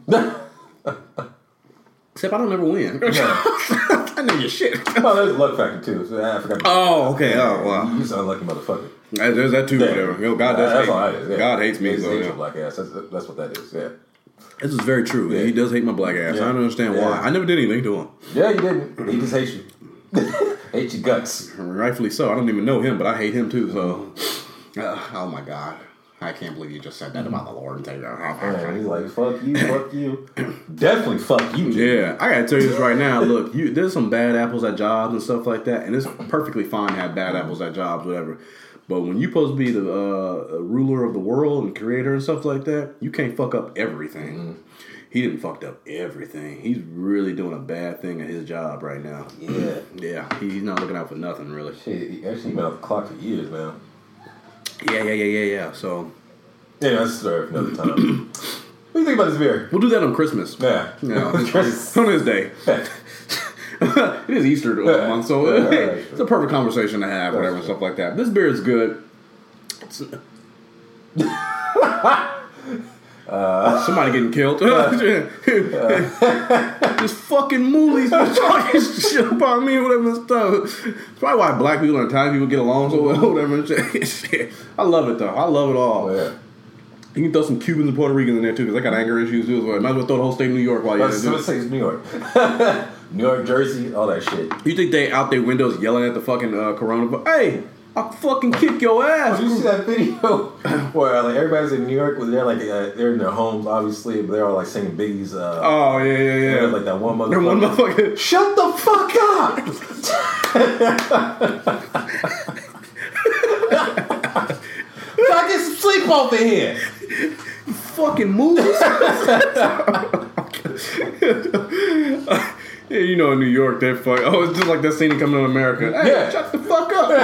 Except I don't ever win. I know your shit. Oh, there's a luck factor too. So I forgot. Oh, okay. Oh, wow. You just an unlucky motherfucker. There's that too. Yeah. Whatever. You know, God does That's hate all me. that is. Yeah. God hates me. He So, hates yeah. your black ass. That's what that is. Yeah. This is very true. Yeah. He does hate my black ass. Yeah. I don't understand why. Yeah. I never did anything to him. Yeah, you didn't. He just hates you. Hates your guts. Rightfully so. I don't even know him, but I hate him too. So, oh my God. I can't believe you just said that about the Lord and take that. And he's like, fuck you, fuck you. Definitely fuck you, Jimmy. Yeah, I gotta tell you this right now. Look, there's some bad apples at jobs and stuff like that, and it's perfectly fine to have bad apples at jobs, whatever. But when you're supposed to be the ruler of the world and creator and stuff like that, you can't fuck up everything. He didn't fucked up everything. He's really doing a bad thing at his job right now. Yeah. Yeah, he's not looking out for nothing really. Shit, he actually been off the clock for years now. Yeah. So Yeah, that's a story for another time. What do you think about this beer? we'll do that on Christmas. Yeah. You know, on his day. It is Easter month, so it's a perfect conversation to have, whatever, and stuff like that. This beer is good. Somebody getting killed. This fucking movies talking shit about me or whatever stuff. It's probably why black people and Italian people get along so well, whatever. Shit. I love it though. I love it all. Oh, yeah. You can throw some Cubans and Puerto Ricans in there too, because they got anger issues too. So might as well throw the whole state of New York while you're there. Let's say it's New York. New York, Jersey, all that shit. You think they out their windows yelling at the fucking coronavirus? Hey, I'll fucking kick your ass. Did you see that video where like everybody's in New York, where they're like they're in their homes, obviously, but they're all like singing Biggie's. Oh yeah. Like that one That one motherfucker. Shut the fuck up! I get some sleep over here. Fucking movies. Yeah, you know, in New York, they're fucking. Oh, it's just like that scene in Coming to America. Hey, Yeah. shut the fuck up.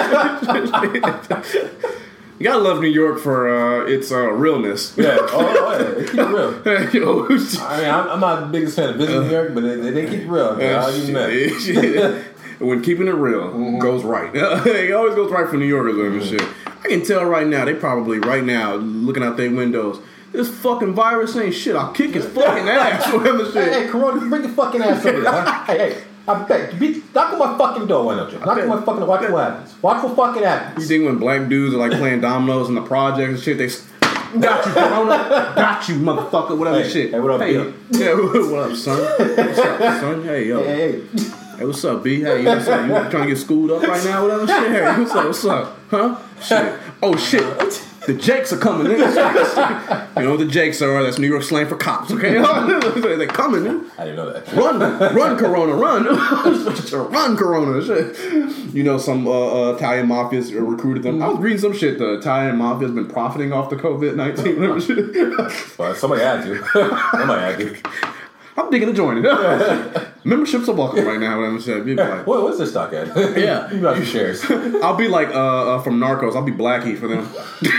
You gotta love New York for its realness. Yeah, yeah. They keep it real. Yo, I mean, I'm not the biggest fan of visiting New York, but they keep it real. I'll give you that. When keeping it real goes right. It always goes right for New Yorkers and shit. I can tell right now, they probably right now looking out their windows. This fucking virus ain't shit. I'll kick his fucking ass. Whatever shit. Hey, Corona, bring your fucking ass over here. Huh? Hey, I bet. Knock on my fucking door, why don't you? Knock on my fucking door. Watch what happens. Watch what fucking happens. You think when black dudes are like playing dominoes in the projects and shit, they got you, Corona. Got you, motherfucker. Whatever shit. Hey, what up, B? Yeah, what up, son? What's up, son? Hey, yo. Hey. Hey, what's up, B? Hey, what's up? You trying to get schooled up right now? Whatever shit. Hey, what's up? Huh? Shit. Oh, shit. The Jakes are coming in. You know what the Jakes are? That's New York slang for cops, okay? They're coming in. I didn't know that. Run, Corona, run. Run, Corona. Shit. You know, some Italian mafias recruited them. I was reading some shit. The Italian mafia has been profiting off the COVID-19. Well, somebody had to. Somebody had to. I'm thinking of joining. Memberships are welcome right now. Whatever shit. Be like, What's their stock at? Yeah. You got your shares. I'll be like from Narcos. I'll be Blackie for them.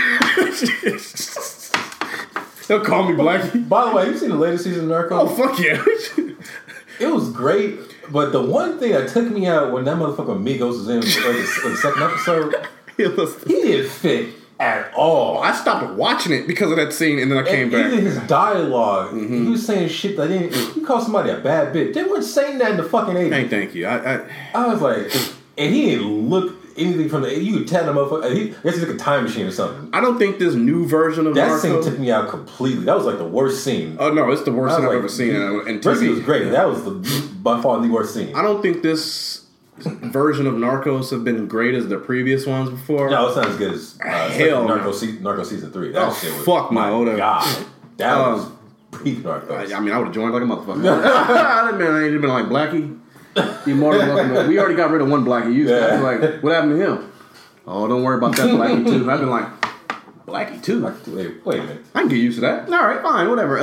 They'll call me Blackie. By the way, you seen the latest season of Narcos? Oh, fuck yeah. It was great, but the one thing that took me out when that motherfucker Migos was in the second episode, he didn't fit at all. I stopped watching it because of that scene, and then I came back. Even his dialogue, he was saying shit that didn't. He called somebody a bad bitch. They weren't saying that in the fucking 80s. Hey, thank you. I was like, and he didn't look anything from the. You could tell the motherfucker. I guess he's like a time machine or something. I don't think this new version of that Narcos... scene took me out completely. That was like the worst scene. Oh no, it's the worst scene I've ever seen in Rest TV. was great. That was by far the worst scene. I don't think this version of Narcos have been great as the previous ones before. No, it's not as good as Hell no. Narcos season 3. That shit was fuck no. my God. That was peak Narcos. I mean, I would have joined like a motherfucker. I ain't been like Blackie. You more than welcome. We already got rid of one Blackie. You like, what happened to him? Oh, don't worry about that Blackie 2. I've been like, Blackie 2? Wait a minute. I can get used to that. All right, fine, whatever.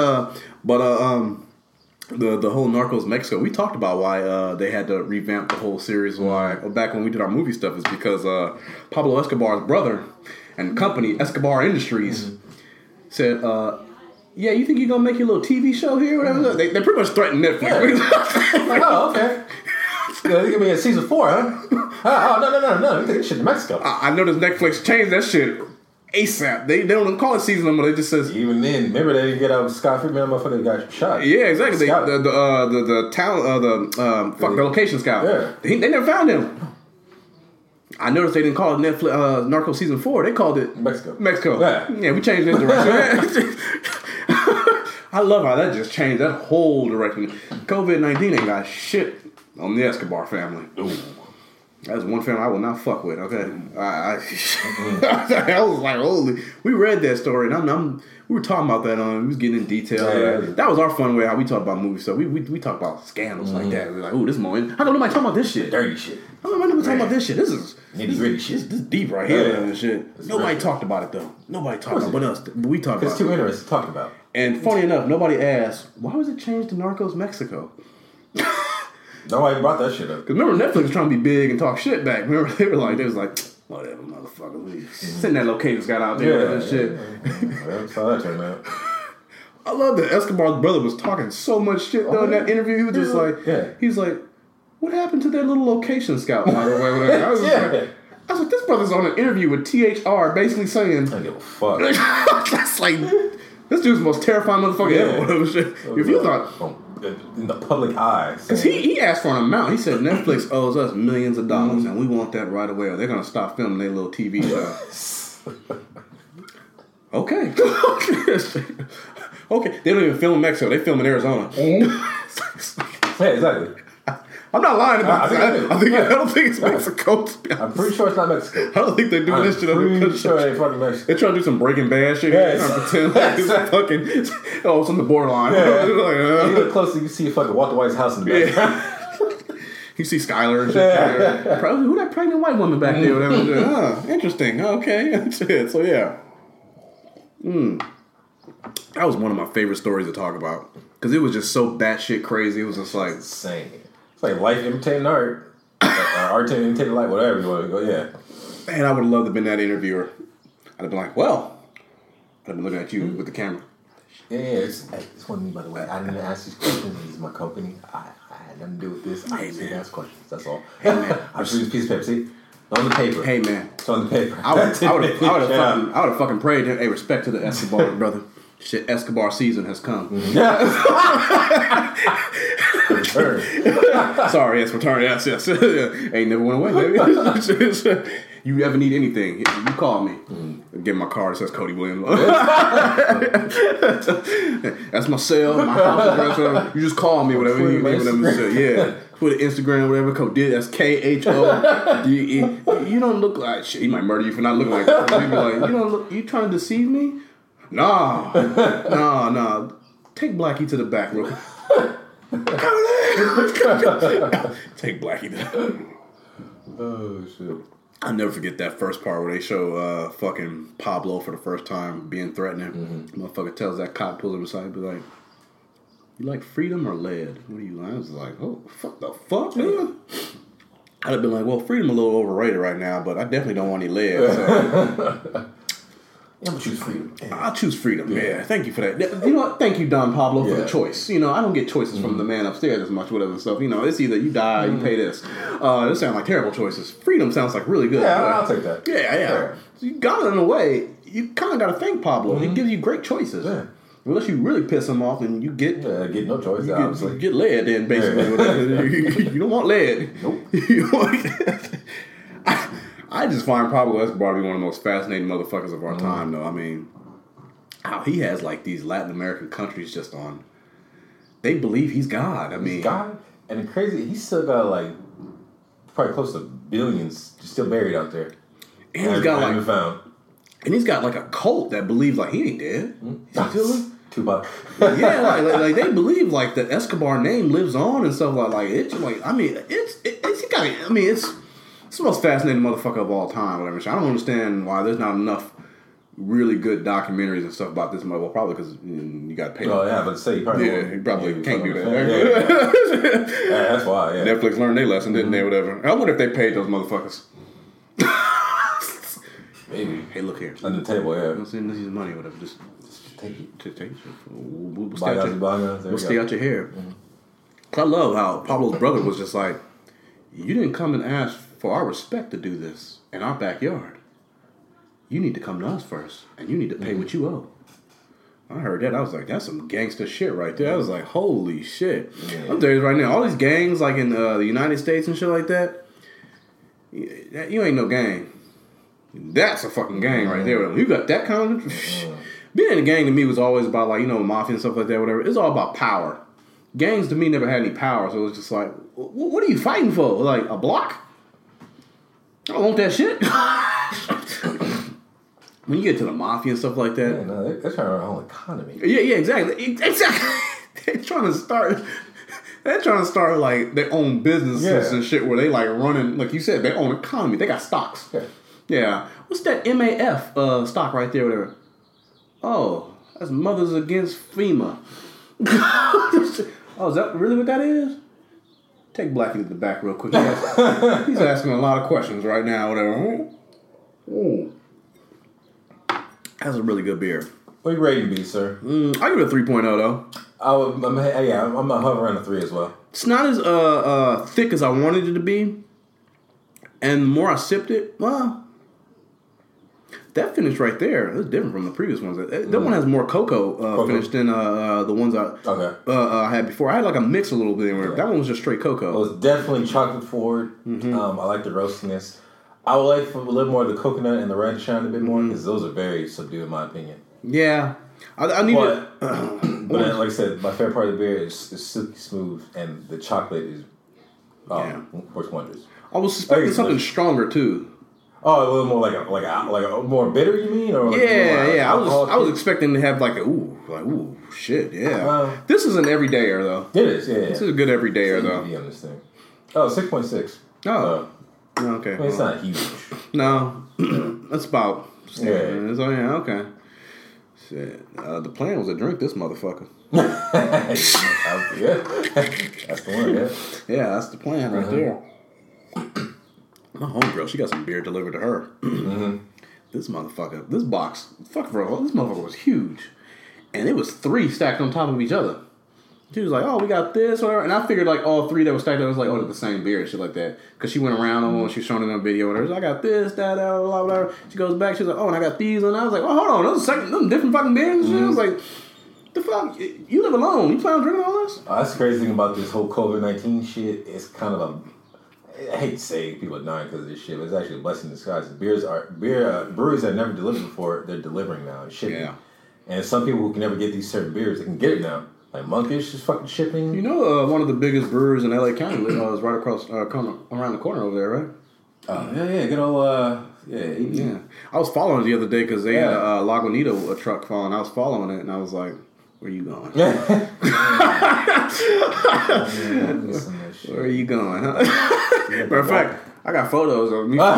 The whole Narcos Mexico, we talked about why they had to revamp the whole series. Why back when we did our movie stuff is because Pablo Escobar's brother and company Escobar Industries said, "Yeah, you think you're gonna make your little TV show here? Whatever." They pretty much threatened Netflix. Like, oh, okay. They're gonna be in season 4, huh? Oh, no. You take this shit to Mexico. I noticed Netflix changed that shit ASAP. They don't call it season number. They just says even then. Remember they didn't get out Scott Free, man. Motherfucker got shot. yeah, exactly. Scout. The talent, the location scout. Yeah. They never found him. I noticed they didn't call it Netflix Narcos season 4. They called it Mexico. Yeah, we changed that direction. I love how that just changed that whole direction. COVID-19 ain't got shit on the Escobar family. Ooh. That's one family I will not fuck with. Okay, I was like, holy. We read that story, and we were talking about that. We was getting in detail. Yeah. That was our fun way how we talk about movie stuff. We talk about scandals like that. We're like, ooh, this moment. How come nobody talking about this shit? Dirty shit. How come nobody talking about this shit? This is nitty-gritty shit. This is deep right here. Yeah. This shit. Nobody talked about it though. Nobody talked about it. What else? But we talked about it. It's too interesting to talk about. And funny enough, nobody asked why was it changed to Narcos Mexico. Nobody brought that shit up. Because remember, Netflix was trying to be big and talk shit back. Remember, they was like, whatever, motherfucker. We send that locator scout out there and shit. That's how that turned out. I love that Escobar's brother was talking so much shit though in that interview. He was just like, he's like, what happened to that little location scout, by the way? I was like, this brother's on an interview with THR basically saying, I don't give a fuck. That's like, This dude's the most terrifying motherfucker ever. Whatever shit. If you thought in the public eye, because he asked for an amount. He said Netflix owes us millions of dollars, and we want that right away, or they're gonna stop filming their little TV show. Okay. Okay. They don't even film in Mexico. They film in Arizona. Yeah, exactly. I'm not lying about that. I don't think it's Mexico. I'm pretty sure it's not Mexico. I don't think they're doing this shit. Pretty sure it ain't fucking Mexico. They're trying to do some Breaking Bad shit. Yeah, They're trying to pretend like it's fucking. Oh, it's on the borderline. Yeah. Like, You look closer, you see fucking Walter White's house in the background. You see Skylar and shit. Who that pregnant white woman back there? Whatever. Interesting. Okay. Shit. So yeah. That was one of my favorite stories to talk about because it was just so batshit crazy. It was just like insane. It's like life imitating art, art imitating life, whatever you want to go. Yeah. Man, I would have loved to have been that interviewer. I'd have been like, well, I'd have been looking at you with the camera. Yeah, it's one of me, by the way. I didn't ask these questions. This is my company. I had nothing to do with this. I just didn't ask questions. That's all. Hey, man. I just use a piece of Pepsi. On the paper. Hey, man. It's on the paper. I would have fucking prayed. Hey, respect to the Escobar, brother. Shit, Escobar season has come. Return. Sorry, yes, return. Yes. Ain't never went away, baby. You ever need anything, you call me. Give my card that says Cody Williams. That's my cell, my house address, whatever. You just call me, whatever you need. Yeah. Put Instagram, whatever. Code did. That's KHODE. You don't look like shit. He might murder you for not looking like that. He'd be like, you don't look. You trying to deceive me? Nah. Take Blackie to the back, real quick. Take Blackie to the back. Oh shit. I'll never forget that first part where they show fucking Pablo for the first time being threatening. Motherfucker tells that cop, pulls him aside, be like, you like freedom or lead? What do you like? I was like, oh, fuck the fuck, nigga. I'd have been like, well, freedom a little overrated right now, but I definitely don't want any lead. So. I'm gonna choose freedom. I'll choose freedom, yeah. Thank you for that. You know what? Thank you, Don Pablo, for the choice. You know, I don't get choices from the man upstairs as much, whatever stuff. You know, it's either you die, you pay this. This sound like terrible choices. Freedom sounds like really good. Yeah, I'll take that. Yeah. So you got it in a way. You kind of got to thank Pablo. He gives you great choices. Yeah. Unless you really piss him off and you get... get no choice, you get lead then, basically. You don't want lead. Nope. I just find Pablo Escobar to be one of the most fascinating motherfuckers of our time, though. I mean, how he has, like, these Latin American countries just on... They believe he's God. I mean... He's God? And the crazy, he's still got, like, probably close to billions just still buried out there. And he's got, like... found. And he's got, like, a cult that believes, like, he ain't dead. He's still... Tupac. Yeah, like they believe, like, the Escobar name lives on and stuff like it's, like, I mean, it's the most fascinating motherfucker of all time, whatever. I don't understand why there's not enough really good documentaries and stuff about this mother. Well, probably because you got to pay. Oh, yeah, but say he probably can't do that. Yeah, that's why. Yeah. Netflix learned their lesson, didn't they? Whatever. I wonder if they paid those motherfuckers. Maybe. Hey, look here. Under the table, yeah. This is money, whatever. Just take it. Take it. We'll stay out your hair. I love how Pablo's brother was just like, you didn't come and ask for our respect to do this in our backyard. You need to come to us first, and you need to pay what you owe. I heard that. I was like, that's some gangster shit right there. I was like, holy shit. Yeah. I'm telling you right now, all these gangs like in the United States and shit like that, you ain't no gang. That's a fucking gang right there. You got that kind of... Being in a gang to me was always about, like, you know, mafia and stuff like that, whatever. It's all about power. Gangs to me never had any power, so it was just like, what are you fighting for? Like, a block? I don't want that shit. When you get to the mafia and stuff like that. Yeah, no, they're trying to run their own economy. Yeah, exactly. They're trying to start like their own businesses and shit where they like running, like you said, their own economy. They got stocks. Yeah. What's that MAF stock right there? Whatever. Oh, that's Mothers Against FEMA. Oh, is that really what that is? Take Blackie to the back real quick. He's asking a lot of questions right now. Whatever. Ooh. That's a really good beer. What are you rating be, sir? I give it a 3.0 though. I'm gonna hover around a 3 as well. It's not as thick as I wanted it to be, and the more I sipped it, well, that finish right there is different from the previous ones. That one has more cocoa finish than the ones I had before. I had like a mix a little bit. Where that one was just straight cocoa. It was definitely chocolate forward. I like the roastiness. I would like a little more of the coconut and the red shine a bit more because those are very subdued in my opinion. Yeah. I need but like I said, my favorite part of the beer is silky smooth and the chocolate is works wonders. I was suspecting something stronger too. Oh, a little more like a more bitter, you mean? Or I was expecting to have like ooh shit, yeah. This is an everydayer though. It is, yeah. This is a good everydayer though. On this thing. Oh, 6.6. Oh, okay. I mean, it's not huge. No, that's about. Okay. Shit. The plan was to drink this motherfucker. Yeah, that's the one. Yeah, yeah, that's the plan right there. My homegirl, she got some beer delivered to her. This motherfucker, this box, this motherfucker was huge, and it was 3 stacked on top of each other. She was like, "Oh, we got this, whatever," and I figured like all 3 that were stacked. I was like, "Oh, they're the same beer and shit like that." Because she went around and she was showing it on video. Whatever. I got this, that, blah, blah. She goes back. She's like, "Oh, and I got these," and I was like, "Oh, hold on, those different fucking beers." And shit. I was like, "The fuck? You live alone? You plan on drinking all this?" That's the crazy thing about this whole COVID-19 shit. It's kind of I hate to say people are dying because of this shit, but it's actually a blessing in disguise. Breweries that never delivered before, they're delivering now and shipping. Yeah. And some people who can never get these certain beers, they can get it now. Like Monkish is fucking shipping. You know, one of the biggest brewers in LA County is right across around the corner over there, right? Yeah, good old yeah. I was following it the other day because they had a Lagunitas truck following. I was following it and I was like, "Where you going? Where are you going?" Matter of fact, I got photos of me.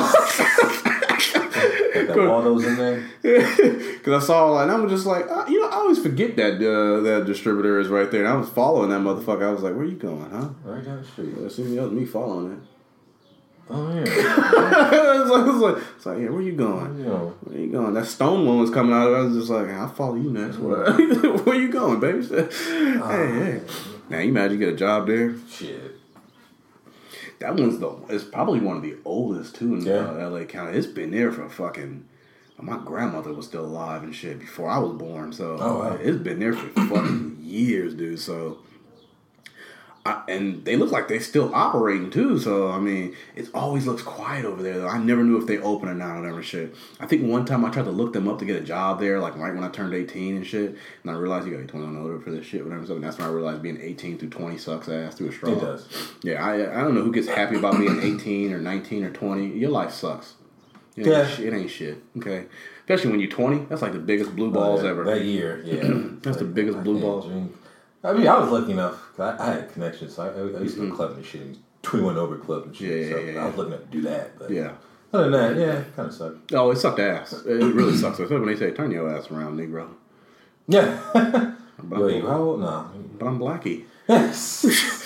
All those in there. Because I saw, and I was just like, I always forget that that distributor is right there. And I was following that motherfucker. I was like, "Where you going, huh?" Right down the street. It seemed that was me following it. Oh yeah. it's like, yeah, where you going? Where you going? That Stone one was coming out. I was just like, "I'll follow you next." Where you going, baby? Hey. Now you imagine you get a job there. Shit. That it's probably one of the oldest too in LA County. It's been there for fucking. My grandmother was still alive and shit before I was born, so it's been there for fucking years, dude. So, and they look like they still operating too. So I mean, it always looks quiet over there. Though I never knew if they open or not or whatever shit. I think one time I tried to look them up to get a job there, like right when I turned 18 and shit, and I realized you got to be 21 older for this shit, whatever. So that's when I realized being 18 through 20 sucks ass through a straw. It does. Yeah, I don't know who gets happy about being 18 or 19 or 20. Your life sucks. It ain't shit. Okay, especially when you're 20. That's like the biggest blue balls ever. That year, yeah. That's the biggest blue balls. I mean, I was lucky enough. Cause I had connections. So I used to go clubbing and shit. 21 over club and shit. I was lucky enough to do that. But other than that, kind of sucked. Oh, it sucked ass. It really sucks. Especially when they say, "Turn your ass around, Negro." Yeah. You how old? No. But I'm Blackie. Yes.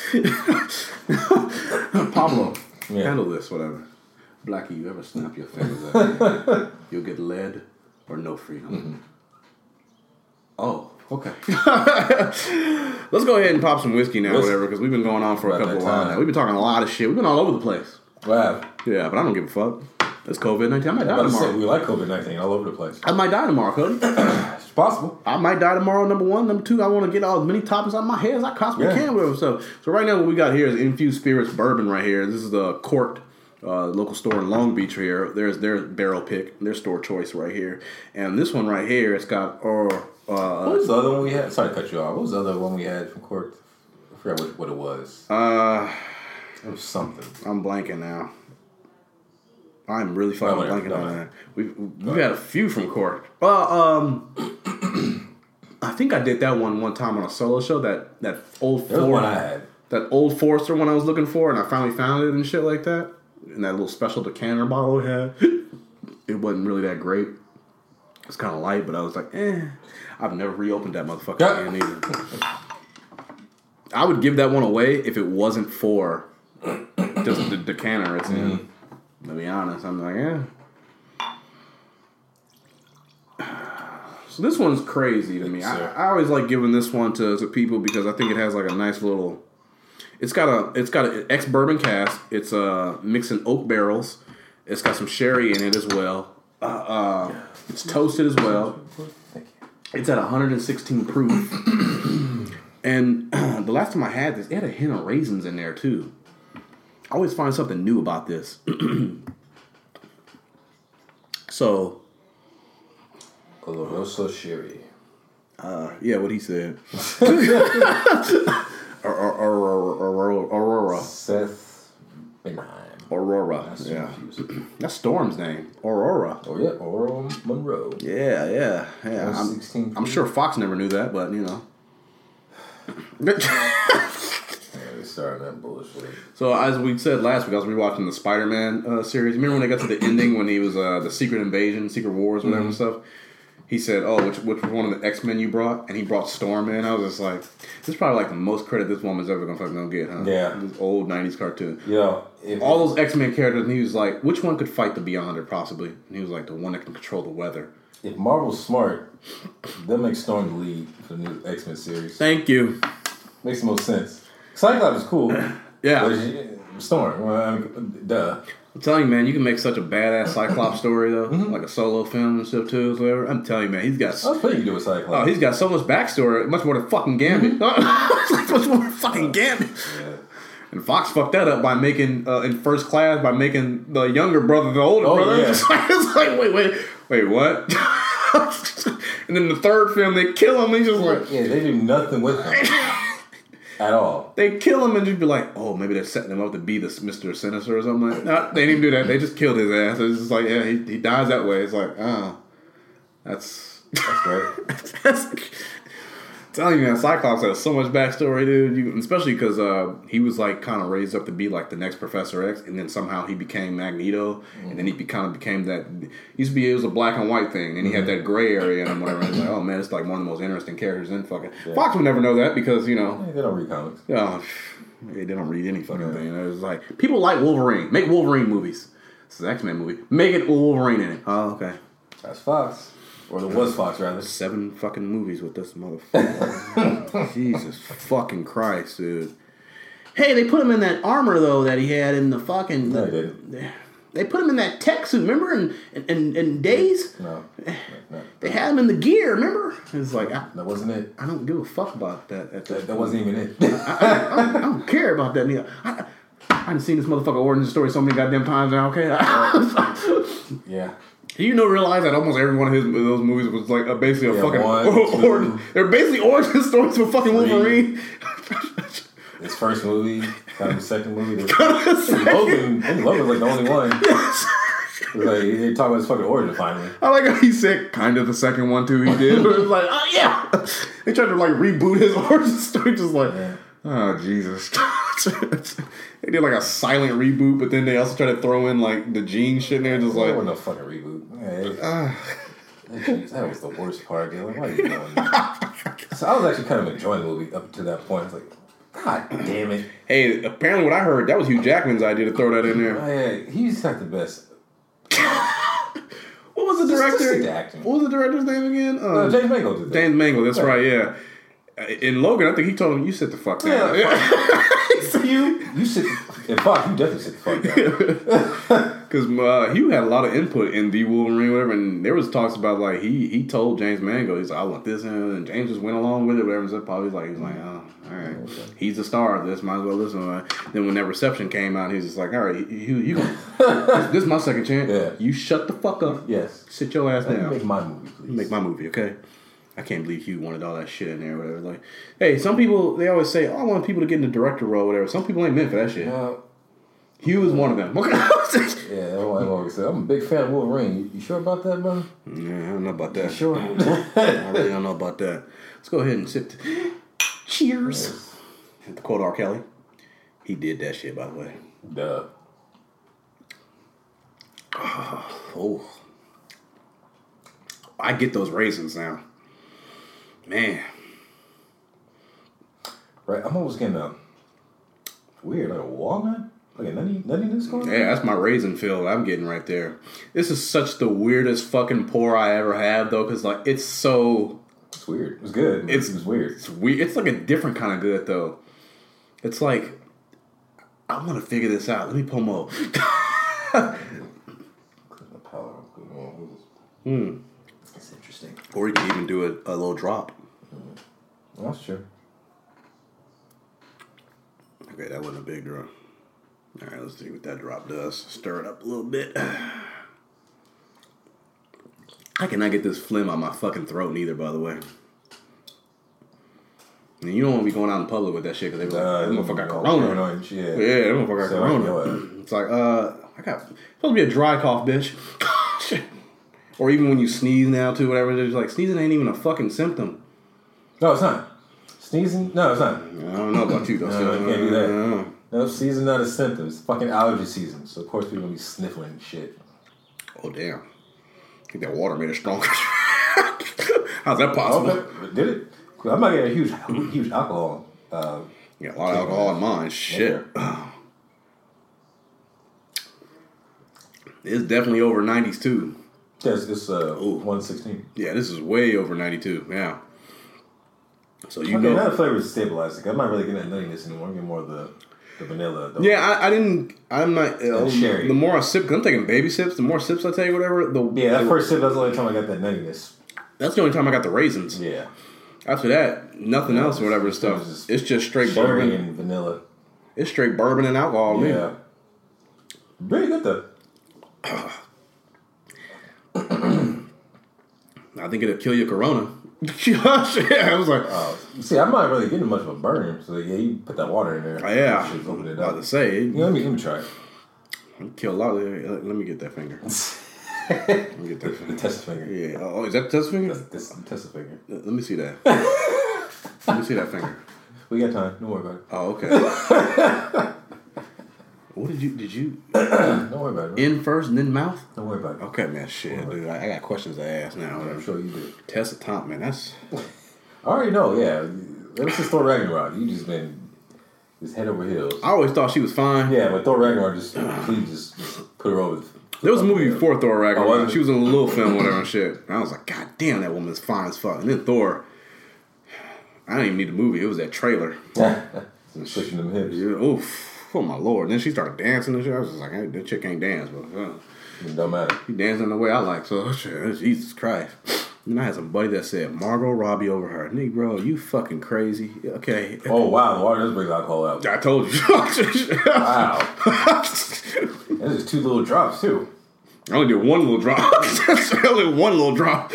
Pablo, handle this, whatever. Blackie, you ever snap your fingers at me, you'll get lead or no freedom. Oh, okay. Let's go ahead and pop some whiskey now, whatever, because we've been going on for a couple of while now. We've been talking a lot of shit. We've been all over the place. Wow. Yeah, but I don't give a fuck. It's COVID-19. I might die tomorrow. We like COVID-19 all over the place. I might die tomorrow, Cody. It's possible. I might die tomorrow, number one. Number two, I want to get as many topics out of my head as I possibly can with them. So right now what we got here is Infused Spirits Bourbon right here. This is the Court local store in Long Beach here. There's their barrel pick, their store choice right here. And this one right here, it's got... what was the other one we had? Sorry to cut you off. What was the other one we had from Court? I forgot what it was. It was something. I'm blanking now. I'm really fucking blanking on that. We've had a few from Court. Well, I think I did that one time on a solo show. That old There was one I had. That old Forester one I was looking for, and I finally found it and shit like that. And that little special decanter bottle we had. It wasn't really that great. It's kind of light, but I was like, I've never reopened that motherfucker can either. I would give that one away if it wasn't for just the decanter it's in. To be honest, I'm like, So this one's crazy to me. I always like giving this one to people because I think it has like a nice little. It's got an ex-bourbon cask. It's mixing oak barrels. It's got some sherry in it as well. It's toasted as well. Thank you. It's at 116 proof. And the last time I had this, it had a hint of raisins in there too. I always find something new about this. So, Oloroso Sherry. yeah, what he said. Aurora. Seth Benheim. Aurora. That's Yeah. confusing. That's Storm's name. Aurora. Oh yeah, Oral Monroe. Yeah. I'm sure Fox never knew that, but you know. Yeah, they started that bullshit. So as we said last week, I was rewatching the Spider-Man series. Remember when they got to the ending when he was the Secret Invasion, Secret Wars, whatever stuff? He said, "Oh, which one of the X-Men you brought?" And he brought Storm in. I was just like, "This is probably like the most credit this woman's ever gonna get, huh?" Yeah. This old '90s cartoon. Yeah, All those X-Men characters, and he was like, "Which one could fight the Beyonder, possibly?" And he was like, "The one that can control the weather." if Marvel's smart, they'll make Storm the lead for the new X-Men series. Thank you. Makes the most sense. Cyclops is cool. Yeah. But Storm, well, I mean, duh. I'm telling you, man, you can make such a badass Cyclops story though, like a solo film and stuff too, whatever. I'm telling you, man, he's got. I was playing you do with Cyclops. Oh, he's got so much backstory, much more than fucking Gambit. Much more than fucking Gambit. Yeah. And Fox fucked that up by making in First Class by making the younger brother the older brother. Yeah. It's like wait, what? And then the third film, they kill him. He's just like, Yeah, they do nothing with him at all. they kill him and just be like, oh, maybe they're setting him up to be this Mr. Sinister or something. Like, no, they didn't even do that. They just killed his ass. It's just like, yeah, he dies that way. It's like, oh, that's That's great. that's. Telling you, man, Cyclops has so much backstory, dude. Especially because he was like kind of raised up to be like the next Professor X, and then somehow he became Magneto, and then he kind of became that. It was a black and white thing, and he had that gray area and whatever. And it's like, oh man, it's like one of the most interesting characters in fucking. Yeah. Fox would never know that because you know, They don't read comics. they don't read any fucking thing. It was like people like Wolverine. Make Wolverine movies. This is an X-Men movie. Make it with Wolverine in it. Oh, okay. That's Fox. Or it was Fox, rather. 7 fucking movies with this motherfucker. Jesus fucking Christ, dude. Hey, they put him in that armor, though, that he had in the fucking... No, they didn't. They put him in that tech suit, remember? In Days? No. They had him in the gear, remember? It's like... That wasn't it. I don't give a fuck about that. That wasn't even it. I don't care about that, neither. I haven't seen this motherfucker origin story so many goddamn times now, okay? Yeah. You realize that almost every one of those movies was like basically a fucking one, they're basically origin stories for fucking 3. Wolverine. His first movie, kind of the second movie. Logan was like the only one. It was like they talk about his fucking origin finally. I like how he said kind of the second one too. He did. It was like, oh yeah. They tried to like reboot his origin story, just like, oh Jesus. They did like a silent reboot, but then they also tried to throw in like the Gene shit in there, just like, There was no fucking reboot. That was the worst part. Dude. Like, why are you doing that? So I was actually kind of enjoying the movie up to that point. I was like, God damn it. Hey, apparently what I heard, that was Hugh Jackman's idea to throw that in there. Yeah, he's not the best. What was the director? Just the acting. What was the director's name again? James Mangold did that. James Mangold, that's right, yeah. In Logan, I think he told him, you sit the fuck down. You sit. In fact, you definitely sit the fuck down. Because Hugh had a lot of input in the Wolverine, whatever, and there was talks about like he told James Mangold, he's like, I want this in, and James just went along with it, whatever. So probably he was like, oh, all right, he's the star of this, might as well listen. Then when that reception came out, he's just like, all right, you this is my second chance. Yeah. You shut the fuck up. Yes. Sit your ass down. Make my movie, please. Make my movie, okay? I can't believe Hugh wanted all that shit in there, whatever. Like, hey, some people, they always say, oh, I want people to get in the director role, whatever. Some people ain't meant for that shit. Hugh is one of them. Yeah, I always say, I'm a big fan of Wolverine. You sure about that, brother? Yeah, I don't know about that. You sure? I really don't know about that. Let's go ahead and sip. Cheers. Yes. To quote R. Kelly, he did that shit, by the way. Duh. Oh. I get those raisins now. Man. Right, I'm almost getting weird, like a walnut? Like a nuttiness going on? Yeah, that's my raisin feel I'm getting right there. This is such the weirdest fucking pour I ever have, though, because, like, it's so... It's weird. It's good. It's weird. It's weird. It's like a different kind of good, though. It's like, I want to figure this out. Let me pull more. That's interesting. Or you can even do a little drop. That's true. Okay, that wasn't a big drop. All right, let's see what that drop does. Stir it up a little bit. I cannot get this phlegm out my fucking throat neither, by the way. And you don't want to be going out in public with that shit because they be like, that motherfucker got corona. Yeah, that motherfucker got corona. It's like, I got, it's supposed to be a dry cough, bitch. Or even when you sneeze now, too, whatever. It's like, sneezing ain't even a fucking symptom. No, it's not. Sneezing? No, it's not. I don't know about you, though. No, you can't do that. No, sneezing not a symptom. It's fucking allergy season. So, of course, people gonna be sniffling and shit. Oh, damn. I think that water made it stronger. How's that possible? Okay. Did it? I'm not getting a huge alcohol. Yeah, a lot of alcohol in mine. Shit. It's definitely over 90s, too. Yes, it's 116. Yeah, this is way over 92. Yeah. So you know. Now the flavor is stabilized. I'm not really getting that nuttiness anymore. I'm getting more of the vanilla. Though. Yeah, I'm not. Sherry. The more I sip, because I'm taking baby sips, the more sips I take, whatever. That first sip, that's the only time I got that nuttiness. That's the only time I got the raisins. Yeah. After that, nothing else or whatever stuff. It's just straight sherry bourbon and vanilla. It's straight bourbon and alcohol. Yeah. Very good though. I think it'll kill your corona. Yeah, I was like, see, I'm not really getting much of a burn. So yeah, you put that water in there. Yeah, I was about to say. Let me try it. Kill a lot of it. Let me get that finger. Let me get that finger. The test finger. Yeah. Oh, is that the test finger? That's the test finger. Let me see that. Let me see that finger. We got time. Don't worry about it. Oh, okay. What did you? Don't worry about it. In first and then mouth? Don't worry about it. Okay, man. Shit, dude. I got questions to ask now. I'm sure you do. Tessa Thompson, man. That's. I already know. Yeah. Ever since Thor Ragnarok, you just been just head over heels. I always thought she was fine. Yeah, but Thor Ragnarok just put her over. There was a movie before Thor Ragnarok. She was in a little film, whatever and shit. And I was like, God damn, that woman's fine as fuck. And then Thor, I didn't even need the movie. It was that trailer. Switching them hips. Yeah, oof. Oh my lord! And then she started dancing and shit. I was just like, hey, that chick can't dance, but it don't matter. She dancing the way I like. So shit, Jesus Christ. And I had some buddy that said Margot Robbie over her. Negro, you fucking crazy. Okay. Oh wow, the water does bring alcohol out. I told you. Wow. That's just 2 little drops too. I only did 1 little drop. Only 1 little drop.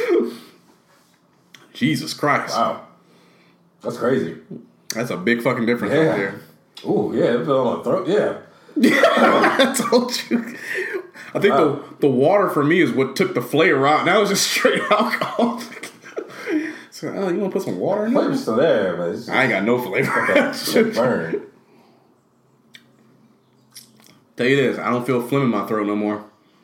Jesus Christ. Wow. That's crazy. That's a big fucking difference right there. Ooh, yeah, it fell on my throat. Yeah. I told you. I think the water for me is what took the flavor out. That was just straight alcohol. So, you want to put some water in there? Flavor's still there, but it's just, I ain't got no flavor. that burn. Tell you this, I don't feel phlegm in my throat no more.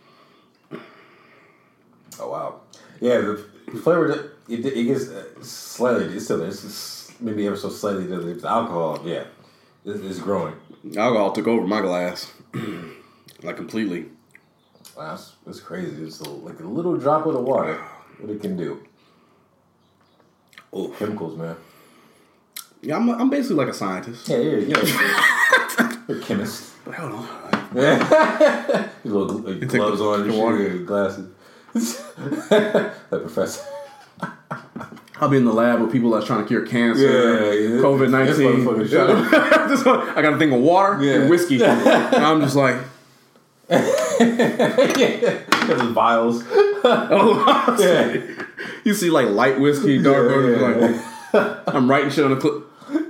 Oh wow. Yeah, the flavor it gets slightly. It's still there. It's just maybe ever so slightly. It's alcohol. Yeah, it's growing. Alcohol took over my glass, like completely. Wow, that's crazy. It's like a little drop of the water. What it can do. Oh, chemicals, man. Yeah, I'm basically like a scientist. Yeah, you're a chemist. Hold on. Yeah, little gloves on and shit, glasses. That professor. I'll be in the lab with people that's trying to cure cancer, COVID-19. I got to think of water and whiskey. And I'm just like, because of vials. You see like light whiskey, dark whiskey. I'm writing shit on the clip.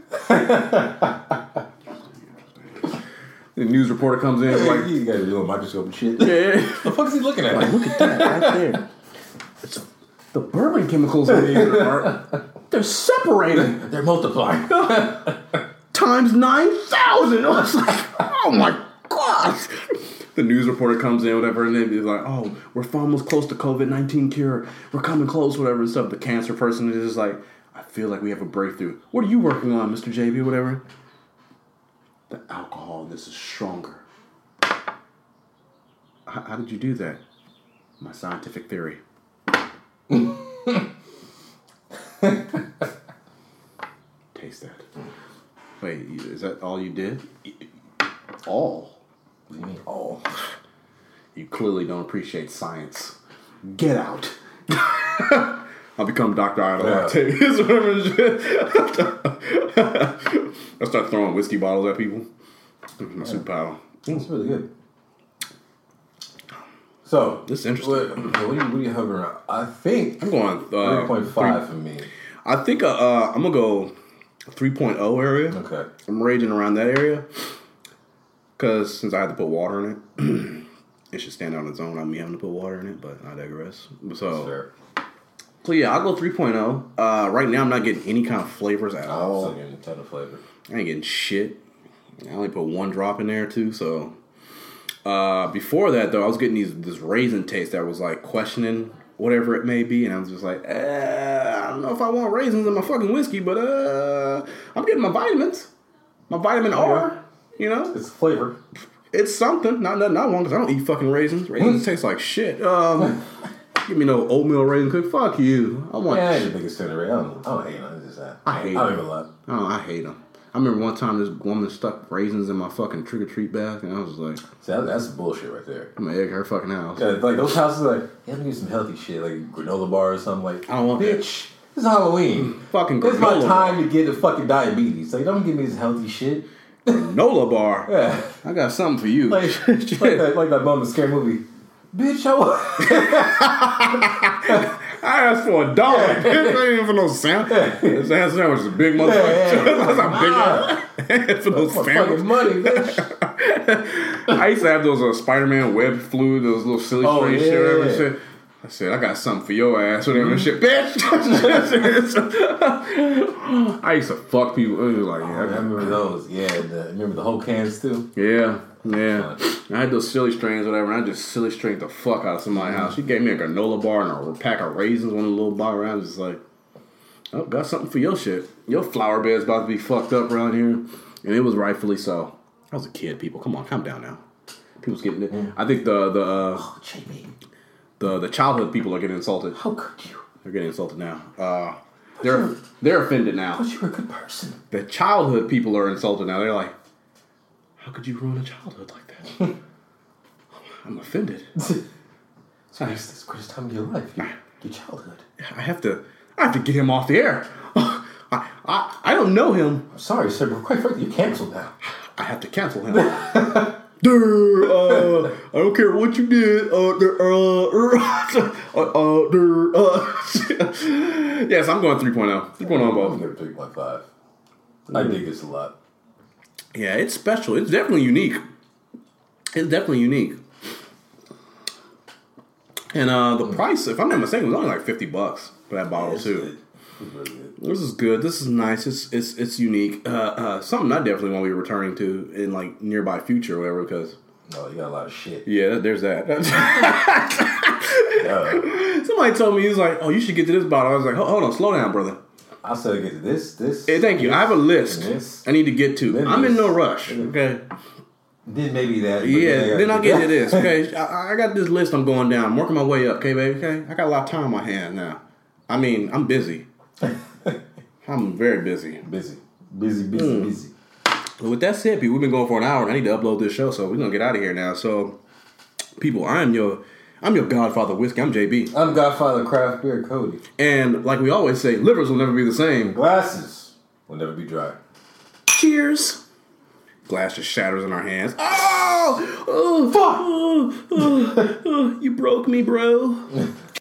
The news reporter comes in like, you got a little microscope and shit. Yeah. The fuck is he looking at? Like, look at that right there. It's the bourbon chemicals in these they're separating. They're multiplying. Times 9,000. I was like, oh my God. The news reporter comes in, whatever, and they're like, oh, we're almost close to COVID-19 cure. We're coming close, whatever, and stuff. The cancer person is just like, I feel like we have a breakthrough. What are you working on, Mr. JB, whatever? The alcohol in this is stronger. How did you do that? My scientific theory. Taste that. Wait, is that all you did? All? What do you mean all? You clearly don't appreciate science. Get out. I'll become Dr. Idol Octavius or whatever and shit. I'll start throwing whiskey bottles at people. My superpower. It's really good. So this is interesting. What are you hovering around? I think I'm going 3.5 for me. I think I'm gonna go 3.0 area. Okay. I'm raging around that area because since I had to put water in it, it should stand on its own. I'm me having to put water in it, but I digress. So yeah, I'll go 3.0. Right now, I'm not getting any kind of flavors at all. I'm still getting a ton of flavor. I ain't getting shit. I only put one drop in there too. So before that though, I was getting this raisin taste that was like questioning whatever it may be, and I was just like, I don't know if I want raisins in my fucking whiskey, but I'm getting my vitamins, my vitamin R. You know, it's flavor. It's something. Not nothing I want because I don't eat fucking raisins. Raisins taste like shit. Give me no oatmeal raisin cook. Fuck you. I want. Yeah, I ain't the biggest fan of raisins. I don't hate them. It's just that I hate them. I don't even love. Oh, I hate them. I remember one time this woman stuck raisins in my fucking trick or treat bag, and I was like, "See, that's bullshit right there." I'm gonna egg her fucking house. Yeah, like those houses, like let me get some healthy shit, like granola bar or something. Like I don't want that. Bitch, this is Halloween. Fucking it's my granola time to get the fucking diabetes. Like, don't give me this healthy shit. Granola bar. Yeah, I got something for you. like that Bum and Scare movie. Bitch, I asked for $1. Bitch, I ain't even for no sandwich. This ham sandwich is a big motherfucker. That's a big for no sandwich. Fucking money, bitch. I used to have those Spider-Man web fluid, those little silly string shit, whatever shit. I said, I got something for your ass, whatever shit, bitch. I used to fuck people. It was like, I remember those. Yeah, remember the whole cans too. Yeah. I had those silly strains, whatever, and I just silly strained the fuck out of somebody's house. She gave me a granola bar and a pack of raisins, one of the little bar around. I was just like, oh, got something for your shit. Your flower bed's about to be fucked up around here. And it was rightfully so. I was a kid, people. Come on, calm down now. People's getting it. I think oh, JB. The childhood people are getting insulted. How could you? They're getting insulted now. They're offended now. But you're a good person. The childhood people are insulted now. They're like, how could you ruin a childhood like that? I'm offended. It's the greatest time of your life. Your childhood. I have to get him off the air. I don't know him. I'm sorry, sir, but quite frankly, you're canceled now. I have to cancel him. I don't care what you did. Yes, I'm going 3.0. 3.0 both. I'm going 3.5. I dig this a lot. Yeah, it's special. It's definitely unique. And the price, if I'm not mistaken, was only like $50 for that bottle too. Really good. This is good. This is nice. It's unique. Something I definitely want to be returning to in like nearby future or whatever because. No, you got a lot of shit. Yeah, there's that. Somebody told me, he was like, oh, you should get to this bottle. I was like, hold on, slow down, brother. I said get to this. Hey, thank you. I have a list I need to get to. I'm in no rush, okay? Then maybe that. Yeah, then I'll get to this, okay? I got this list I'm going down. I'm working my way up, okay, baby, okay? I got a lot of time on my hands now. I mean, I'm busy. I'm very busy. Busy. But with that said, people, we've been going for an hour, and I need to upload this show, so we're going to get out of here now. So, people, I'm your Godfather Whiskey. I'm JB. I'm Godfather Craft Beer Cody. And like we always say, livers will never be the same. Glasses will never be dry. Cheers. Glass just shatters in our hands. Oh! Fuck! You broke me, bro.